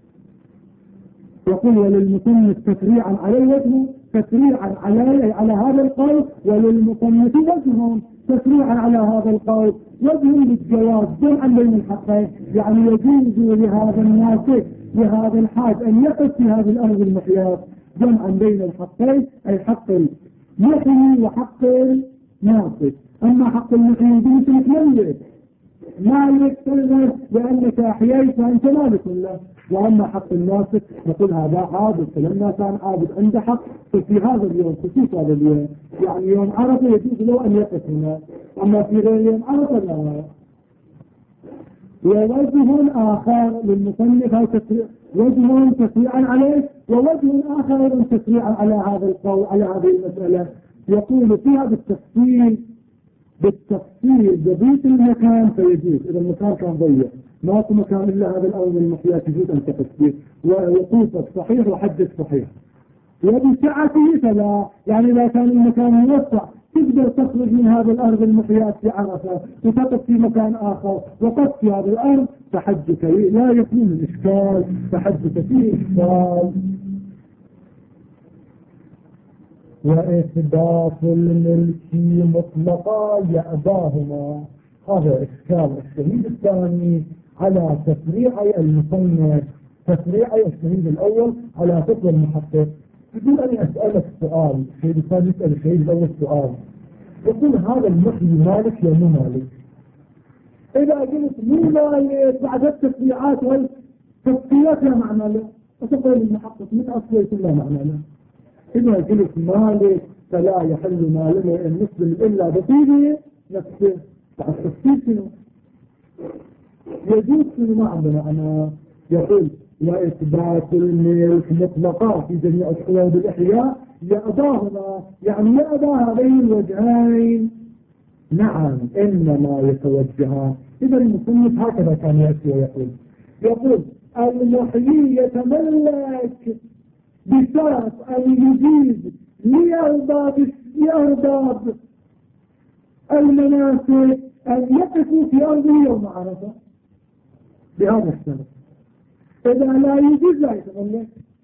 يقول وللمصنف تفريعا على وجهه، تفريعا على على هذا القول، وللمصنف وجه تفريعا على هذا القول، وجه بالجواز جمعا بين الحقين، يعني يجوز لهذا الناسك لهذا الحاج أن يقف في هذه الأرض المحياة جمعا بين الحقين، أي حق المحيي وحق الناسك. أما حق المحيي بمثل مملك مالك تلغر لأنك أحييت فأنت مالك له، وأما حق الناسك نقول هذا عابد، فلما كان عابد عنده حق ففي هذا اليوم خصوص هذا اليوم يعني يوم عرفة يجوز له أن يقف هنا، أما في غير يوم عرفة لا. ووجه آخر للمصنف وجه تسريعا عليه، ووجه آخر تسريعا على هذا القول على هذه المسألة. يقول فيها بالتفصيل بالتفصيل ببيت المكان فيجوز إذا المكان كان ضيق ما في مكان إلا هذا الأرض المحياة يجوز أن تقف فيه، ووقوفك صحيح وحدك صحيح. وبسعته فلا، يعني إذا كان المكان موسع تقدر تخرج من هذا الأرض المحياة في عرفة وتقف في مكان آخر، وقف في هذه الأرض فحجك لا يكون من إشكال، فحجك فيه إشكال. وإثبات الملك مطلقا يأباهما، هذا إشكال الشهيد الثاني على تفريع المصنف، تفريع الشهيد الأول على فقه المحقق. يقول أنا أسألك سؤال، الشهيد الثاني يسأل الشهيد الأول سؤال، يقول هذا المحيي مالك يا مو مالك؟ إذا قلت مو مالك بعد التفريعات والتفصيلات لا معنى له، وتقول المحقق متأصلي كلها معنى له. إذا قلت مالك فلا يحل ماله المسلم إلا بطيبه نفسه، بعد تفصيل شنو؟ يجوز شنو ما عندنا أنا. يقول وإثبات الملك مطلقا في جميع الصور بالإحياء يأباهما، يعني يأبى هذين الوجهين نعم إنما يتوجهان. إذا المصنف هكذا كان يأتي ويقول يقول المحيي يتملك بشرط أن يجيز لأرباب لأرباب المناسك أن يقفوا في أرضه يوم عرفة بهذا الشرط. إذا لا يجوز لا يتملك.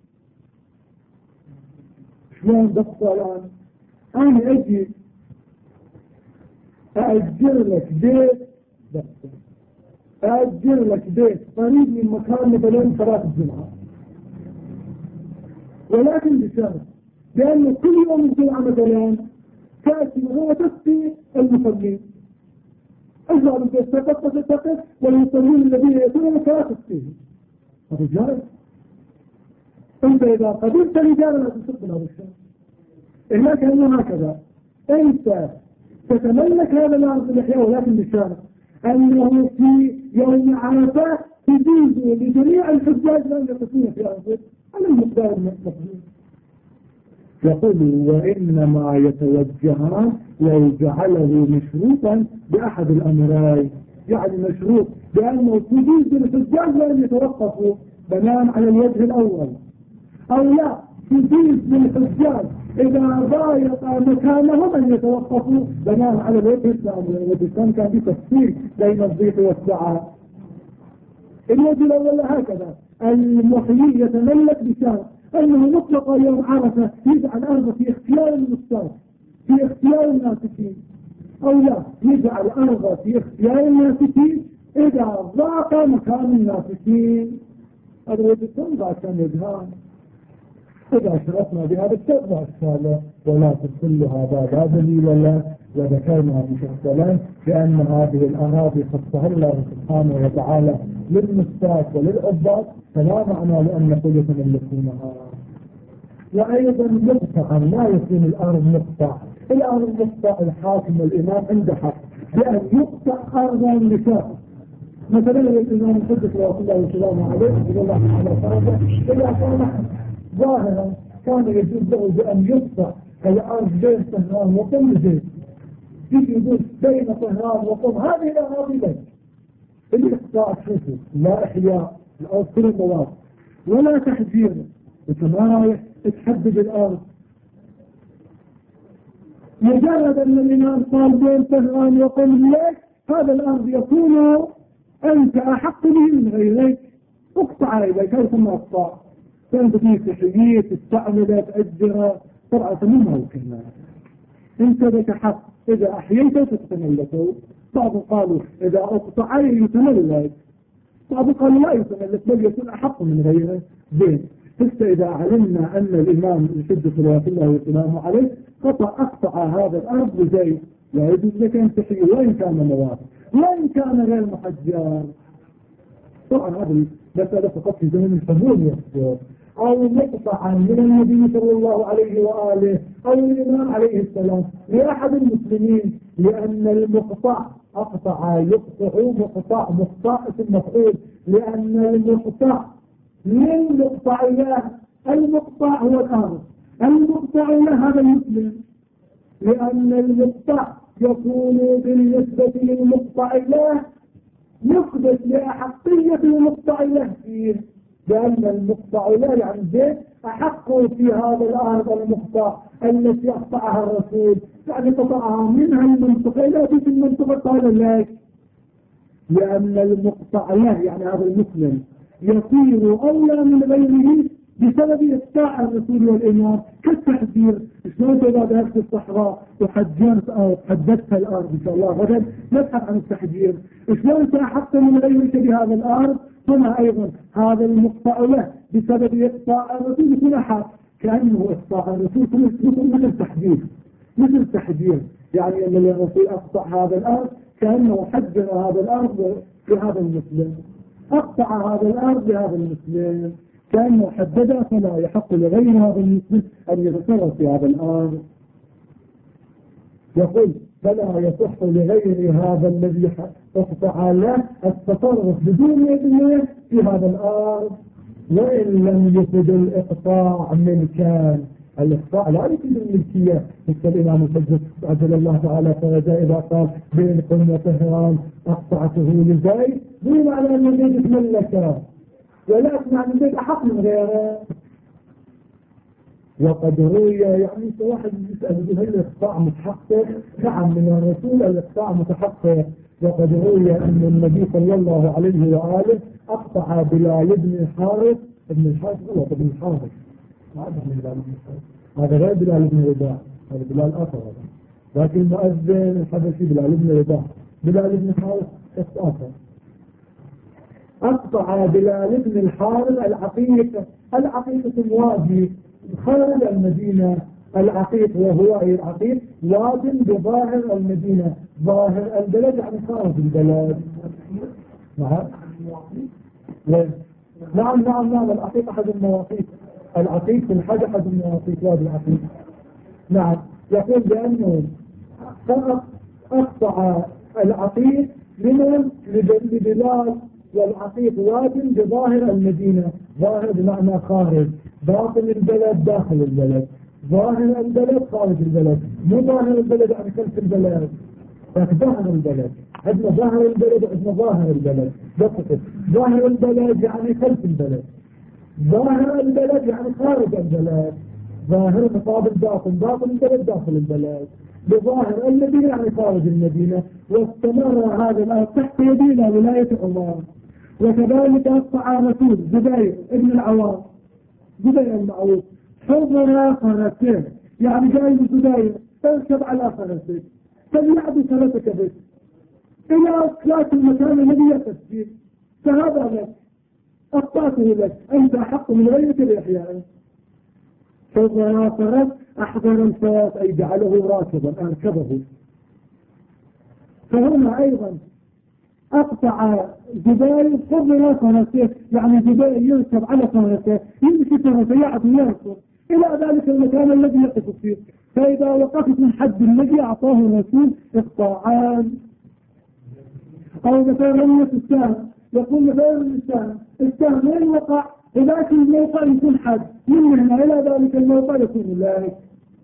شلون بقى الآن؟ أنا أجي أأجر لك بيت بس أأجر لك بيت قريب من مكان مثلا صلاة الجمعة، ولكن بشرط لأنه كل يوم الجمعة مثلا تأتي وهو تسقي المصلين، أجعل البيت تقف تقف والمصلين الذين يأتون فلا تسقيهم، هذا جائز. أنت إذا قبلت رجالا لا تستقبل هذا الشيء، إلا كأنه هكذا أنت تتملك هذا الأرض الإحياء، ولكن بشرط أنه في يوم عرفة تجوز لجميع الحجاج لأن يقفون في أرضه على المقدار المقدور. يقول وإنما يتوجهان لو جعله مشروطا بأحد الأمرين، يعني مشروط بأنه تجوز للحجاج لأن يتوقفوا بناء على الوجه الأول، أو لا تجوز للحجاج إذا ضايق مكانهم أن يتوقفوا بناء على الوجه الثاني. الوجه الثاني كان في تفصيل بين الضيق والسعة. الوجه الأول هكذا المحيي يتملك بشرط أنه مطلق يوم عرفة يجعل أرضه في اختيار المستوى في اختيار الناسكين، أو لا يجعل أرضه في اختيار الناسكين إذا ضاق مكان الناسكين. هذا الوجه الثاني بعد كان يجهان. إذا أشرفنا بهذا التبع الصالح، ولكن كل هذا لا دليل له. وذكرنا مفصلا بأن هذه الأراضي خصها الله سبحانه وتعالى للمساك وللعباد، فلا معنى لأن نقول يتملكونها. وأيضا مقطعا لا يكون الأرض مقطع. الأرض مقطع الحاكم والإمام عنده حق بأن يقطع أرضا لشخص. مثلا الإمام الحجة الله وسلامه عليه رضي الله عنه فرضه إذا كان ظاهرا كان يجوز له بأن يقطع الأرض بين طهران وقم زيت، يجوز بين طهران وقم، هذه الأراضي لك. الإقطاع شوفوا لا إحياء الأرض كل المواقع ولا تحجير، وكما تحدد الأرض. مجرد أن الإمام قال بين طهران وقم لك، هذا الأرض يكون أنت أحق به من غيرك، اقطع إليك أو ثم اقطع. كانت فيه تحيية تستعمل تأجر طبعا مو موكلنا، انت لك حق إذا أحييته تتملكه. بعض قالوا إذا اقطع يتملك، بعض قالوا لا يتملك بل يكون أحق من غيره. زين، حتى إذا علمنا أن الإمام الحجة صلوات الله وسلامه عليه قطع أقطع هذا الأرض بزيت، لا يجوز لك أن تحيي وإن كان موافق وإن كان غير محجر. طبعا هذه مسألة فقط في زمن الحضور يصدر، أو مقطعا من النبي صلى الله عليه وآله أو الإمام عليه السلام لأحد المسلمين، لأن المقطع أقطع يقطع مقطع مقطع اسم مفعول، لأن المقطع من مقطع الله، المقطع هو الأرض، المقطع له هذا المسلم، لأن المقطع يكون بالنسبة للمقطع له يثبت لأحقية المقطع له فيه، لأن المقطع له يعني زيت أحق في هذا الأرض المقطع التي أقطعها الرسول، يعني قطعها منها المنطقة لا في المنطقة قال لك، لأن المقطع له يعني هذا المسلم يصير أولى من غيره بسبب إقطاع الرسول والإمام. كالتحذير، شلون إذا ذهبت الصحراء وحجرت أو حددت الأرض إن شاء الله غدا نبحث عن التحذير، شلون سأحق من غيرك بهذا الأرض، هنا أيضا هذا المقطع له بسبب إقطاع الرسول يكون حق، كأنه إقطاع الرسول مثل تحذير مثل تحذير، يعني أن الرسول أقطع هذا الأرض كأنه حجر هذا الأرض لهذا المسلم، أقطع هذا الأرض لهذا المسلم كأنه حددها، فلا يحق لغير هذا المسلم أن يتصرف في هذا الأرض. يقول فلا يصح لغير هذا الذي اقطع له التصرف بدون إذنه في هذا الأرض، وإن لم يفد الإقطاع ملكان. الإقطاع لا يفيد الملكية، مثل الإمام الحجة عجل الله تعالى فرجاء إذا قال بين قم وطهران أقطعته لزيد، مو معنى أن زيد يتملكه، ولكن معنى زيد أحق من غيره. وقد روي يعني واحد يسأل هل الإقطاع متحقق؟ نعم من الرسول الإقطاع متحقق. وقد روي أن النبي صلى الله عليه وآله أقطع بلال بن الحارث ابن الحارث هو ابن الحارث هذا غير بلال بن رباح، هذا بلال آخر، لكن المؤذن الحبشي بلال بن رباح، بلال بن الحارث آخر. أقطع بلال بن الحارث العقيق، العقيق الوادي خارج المدينة، العقيق وهو أي العقيق واد بظاهر المدينة، ظاهر البلد يعني خارج البلد. نعم نعم نعم نعم العقيق أحد المواقيت، العقيق في الحج أحد المواقيت وادي العقيق. نعم يقول بأنه أقطع العقيق من لبلال، والعقيق واد بظاهر المدينة، ظاهر بمعنى خارج، باطن البلد داخل البلد، ظاهر البلد خارج البلد، مو ظاهر البلد يعني خلف البلد، لكن ظاهر البلد، عندنا ظاهر البلد وعندنا ظاهر البلد، دقيقة ظاهر البلد يعني خلف البلد، ظاهر البلد يعني خارج البلد، ظاهر مقابل باطن، باطن البلد داخل البلد، بظاهر المدينة يعني خارج المدينة. واستمر هذا الآن تحت يدينا ولاية عمر. وكذلك أقطع الرسول زبير ابن العوام، زبير المعروف حضر فرسه، يعني جاي زبير تركب على فرسك فليعد فرسك بك إلى ثلاث المكان الذي يقف فيه، فهذا لك أقطعته لك، أنت أحق من غيرك بإحيائه. حضر فرس أحضر الفرس أي جعله راكبا أركبه. فهنا أيضا أقطع جبال حضر فرسه، يعني جبال يركب على فرسه يمشي فرسه يعطي يركب إلى ذلك المكان الذي يقف فيه. فإذا وقفت من حد الذي أعطاه الرسول إقطاعان. أو مثلا رمية السهم، يقول مثلا السهم السهم وين وقع؟ إذا كان الموقع يكون حد من هنا إلى ذلك الموقع يكون ذلك.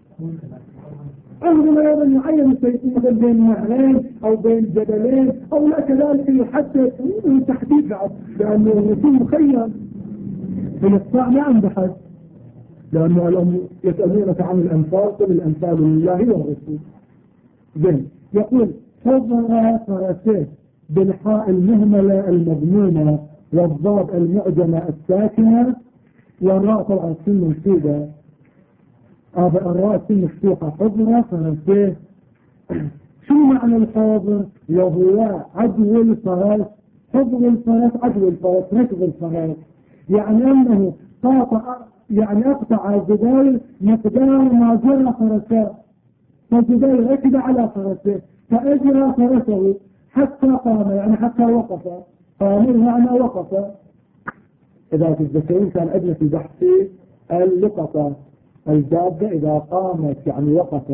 عندما أيضا يعين السيكون مثلا بين نهرين أو بين جبلين أو لا كذلك يحدد تحديد بعد، لأنه الرسول مخيم الإقطاع ما عنده حد، لأنه الأمر يسألونك عن الأنفال قل الأنفال لله والرسول. زين يقول حضر فرسه بالحاء المهملة المضمومة والضاد المعجمة الساكنة والراء طبعا سن مفتوحة. هذا الراء سن مفتوحة. حضر فرسه شو معنى الحاضر؟ وهو عدو الفرس. حضر الفرس عدو الفرس ركب الفرس، يعني أنه قاطع يعني أقطع الجبال مقدار ما جرى فرسه، فالجبال ركب على فرسه فأجرى فرسه حتى قام، يعني حتى وقف. قام معنى وقف. إذا تتذكرون كان أجل في بحث اللقطة الجادة إذا قامت يعني وقف.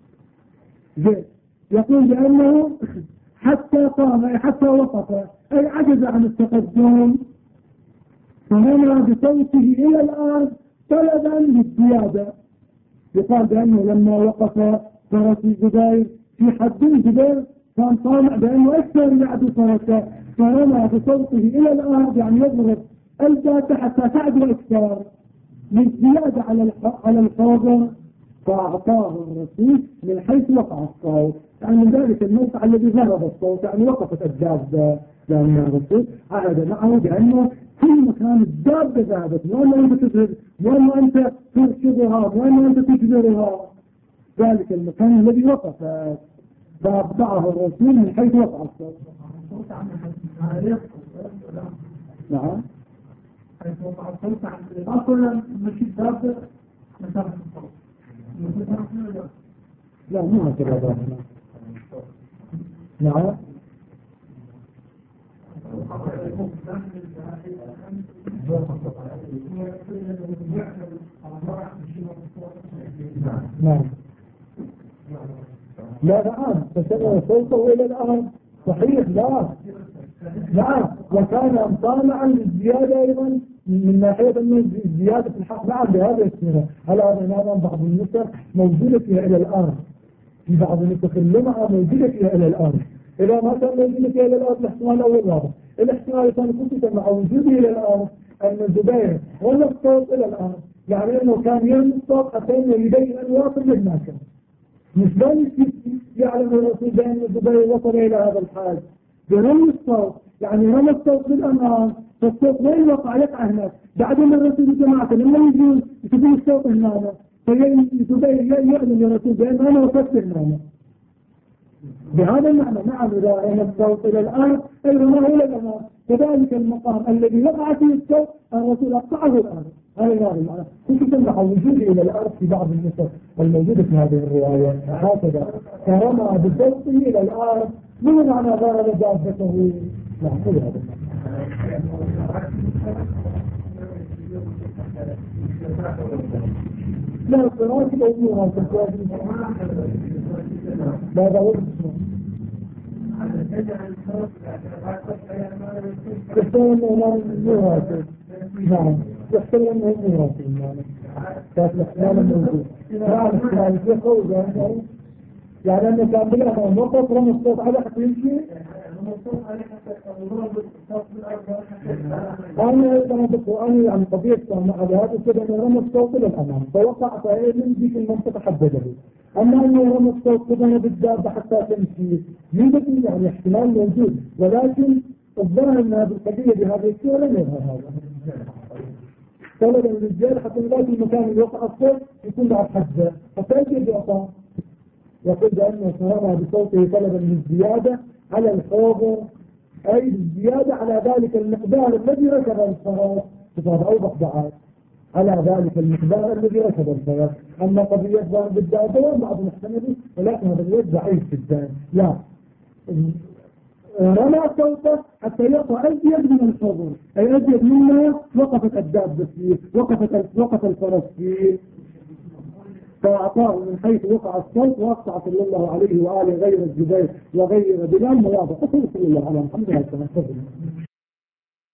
يقول بأنه حتى قام أي حتى وقف أي عجز عن التقدم، فرمى بصوته إلى الأرض طلبا للزيادة. يقال بأنه لما وقف فرس الجبال في حد الجبال كان طامع بأنه أكثر يعدو فرسه، فرمى بصوته إلى الأرض يعني يضرب الجادة حتى تعدو أكثر للزيادة على على الحاضر، فأعطاه الرسول من حيث وقع الصوت، يعني من ذلك الموقع الذي ضرب الصوت يعني وقفت الدابة، لأن الرسول عهد معه بأنه كل مكان الدابة ذهبت، وأنه أنت تذهب وأنه أنت ترشدها وأنه أنت تجبرها، ذلك المكان الذي وقف فأقطعه الرسول من حيث وقع الصوت. نعم حيث وقع الصوت عن الأصل مش الدابة مسافة الصوت. لا مو هكذا. نعم نعم لا نعم فسمع صوته إلى الأرض صحيح. لا نعم وكان طامعا للزيادة أيضا من ناحية أنه زيادة الحق. نعم بهذا السنة هل هذا بعض النسخ موجودة فيها إلى الأرض، في بعض النسخ اللمعة موجودة فيها إلى الأرض. إذا ما كان موجودة فيها إلى الأرض الاحتمال الأول واضح. الاحتمال الثاني كنت مع وجوده إلى الأرض أن الزبير ولا الصوت إلى الأرض، يعني أنه كان يرمي الصوت حتى أنه يبين أن واصل للمكان، مش بان يعلم الرسول بأن الزبير وصل إلى هذا الحال برمي الصوت، يعني رمى الصوت للأمام فالصوت وين وقع يقع هناك. بعدين الرسول جماعة لما يجون يكتبون الصوت هنا فالزبير يعلم الرسول بأن أنا وصلت هنا بهذا المعنى. نعم إذا رمى الصوت إلى الأرض أي رماه إلى الأمام، كذلك المقام الذي وقع فيه الصوت الرسول أقطعه الأرض. هذا المعنى. كنت تمنح وجودي إلى الأرض في بعض النسخ الموجودة في هذه الرواية هكذا، فرمى بصوته إلى الأرض من معنى ضرب دابته. نعم هذا لا القراءة الأمورة تتواجد ماذا هو يحتمل أنه مراتب. نعم يحتمل أنه مراتب كانت الاحتمال الموجود. نعم احتمال في قول يعني أنه كان بلغة نقط رمى الصوت على حتى يمشي. أنا أيضا أدخل أنا يعني طبيعة مع هذا كده أنه رمى الصوت إلى الأمام فوقع فإن ذيك المنطقة حدده. أما أنه رمى الصوت كده بالدابة حتى تمشي يوجد يعني احتمال موجود، ولكن الظاهر أن هذه القضية بهذه الصورة لم يظهر هذا. طلب الرجال حتى ذلك المكان اللي وقع الصوت يكون بعد حده حتى يجب يقطع. يقول بأنه رمى بصوته طلبا للزيادة على الحاضر أي الزيادة على ذلك المقدار الذي ركب الفرس. هذا أوضح بعد على ذلك المقدار الذي ركب الفرس. أما قضية ضرب الدابة بعض محتمل، ولكن هذا اليد ضعيف جدا. لا، رمى صوته حتى يقع أزيد من الحضر، أي أزيد مما وقفت الدابة فيه، وقفت وقف الفرس فيه، فأعطاه من حيث وقع الصوت، وأقطع صلى الله عليه وآله غير الزبير وغير بلال مواضع. صلى الله على محمد.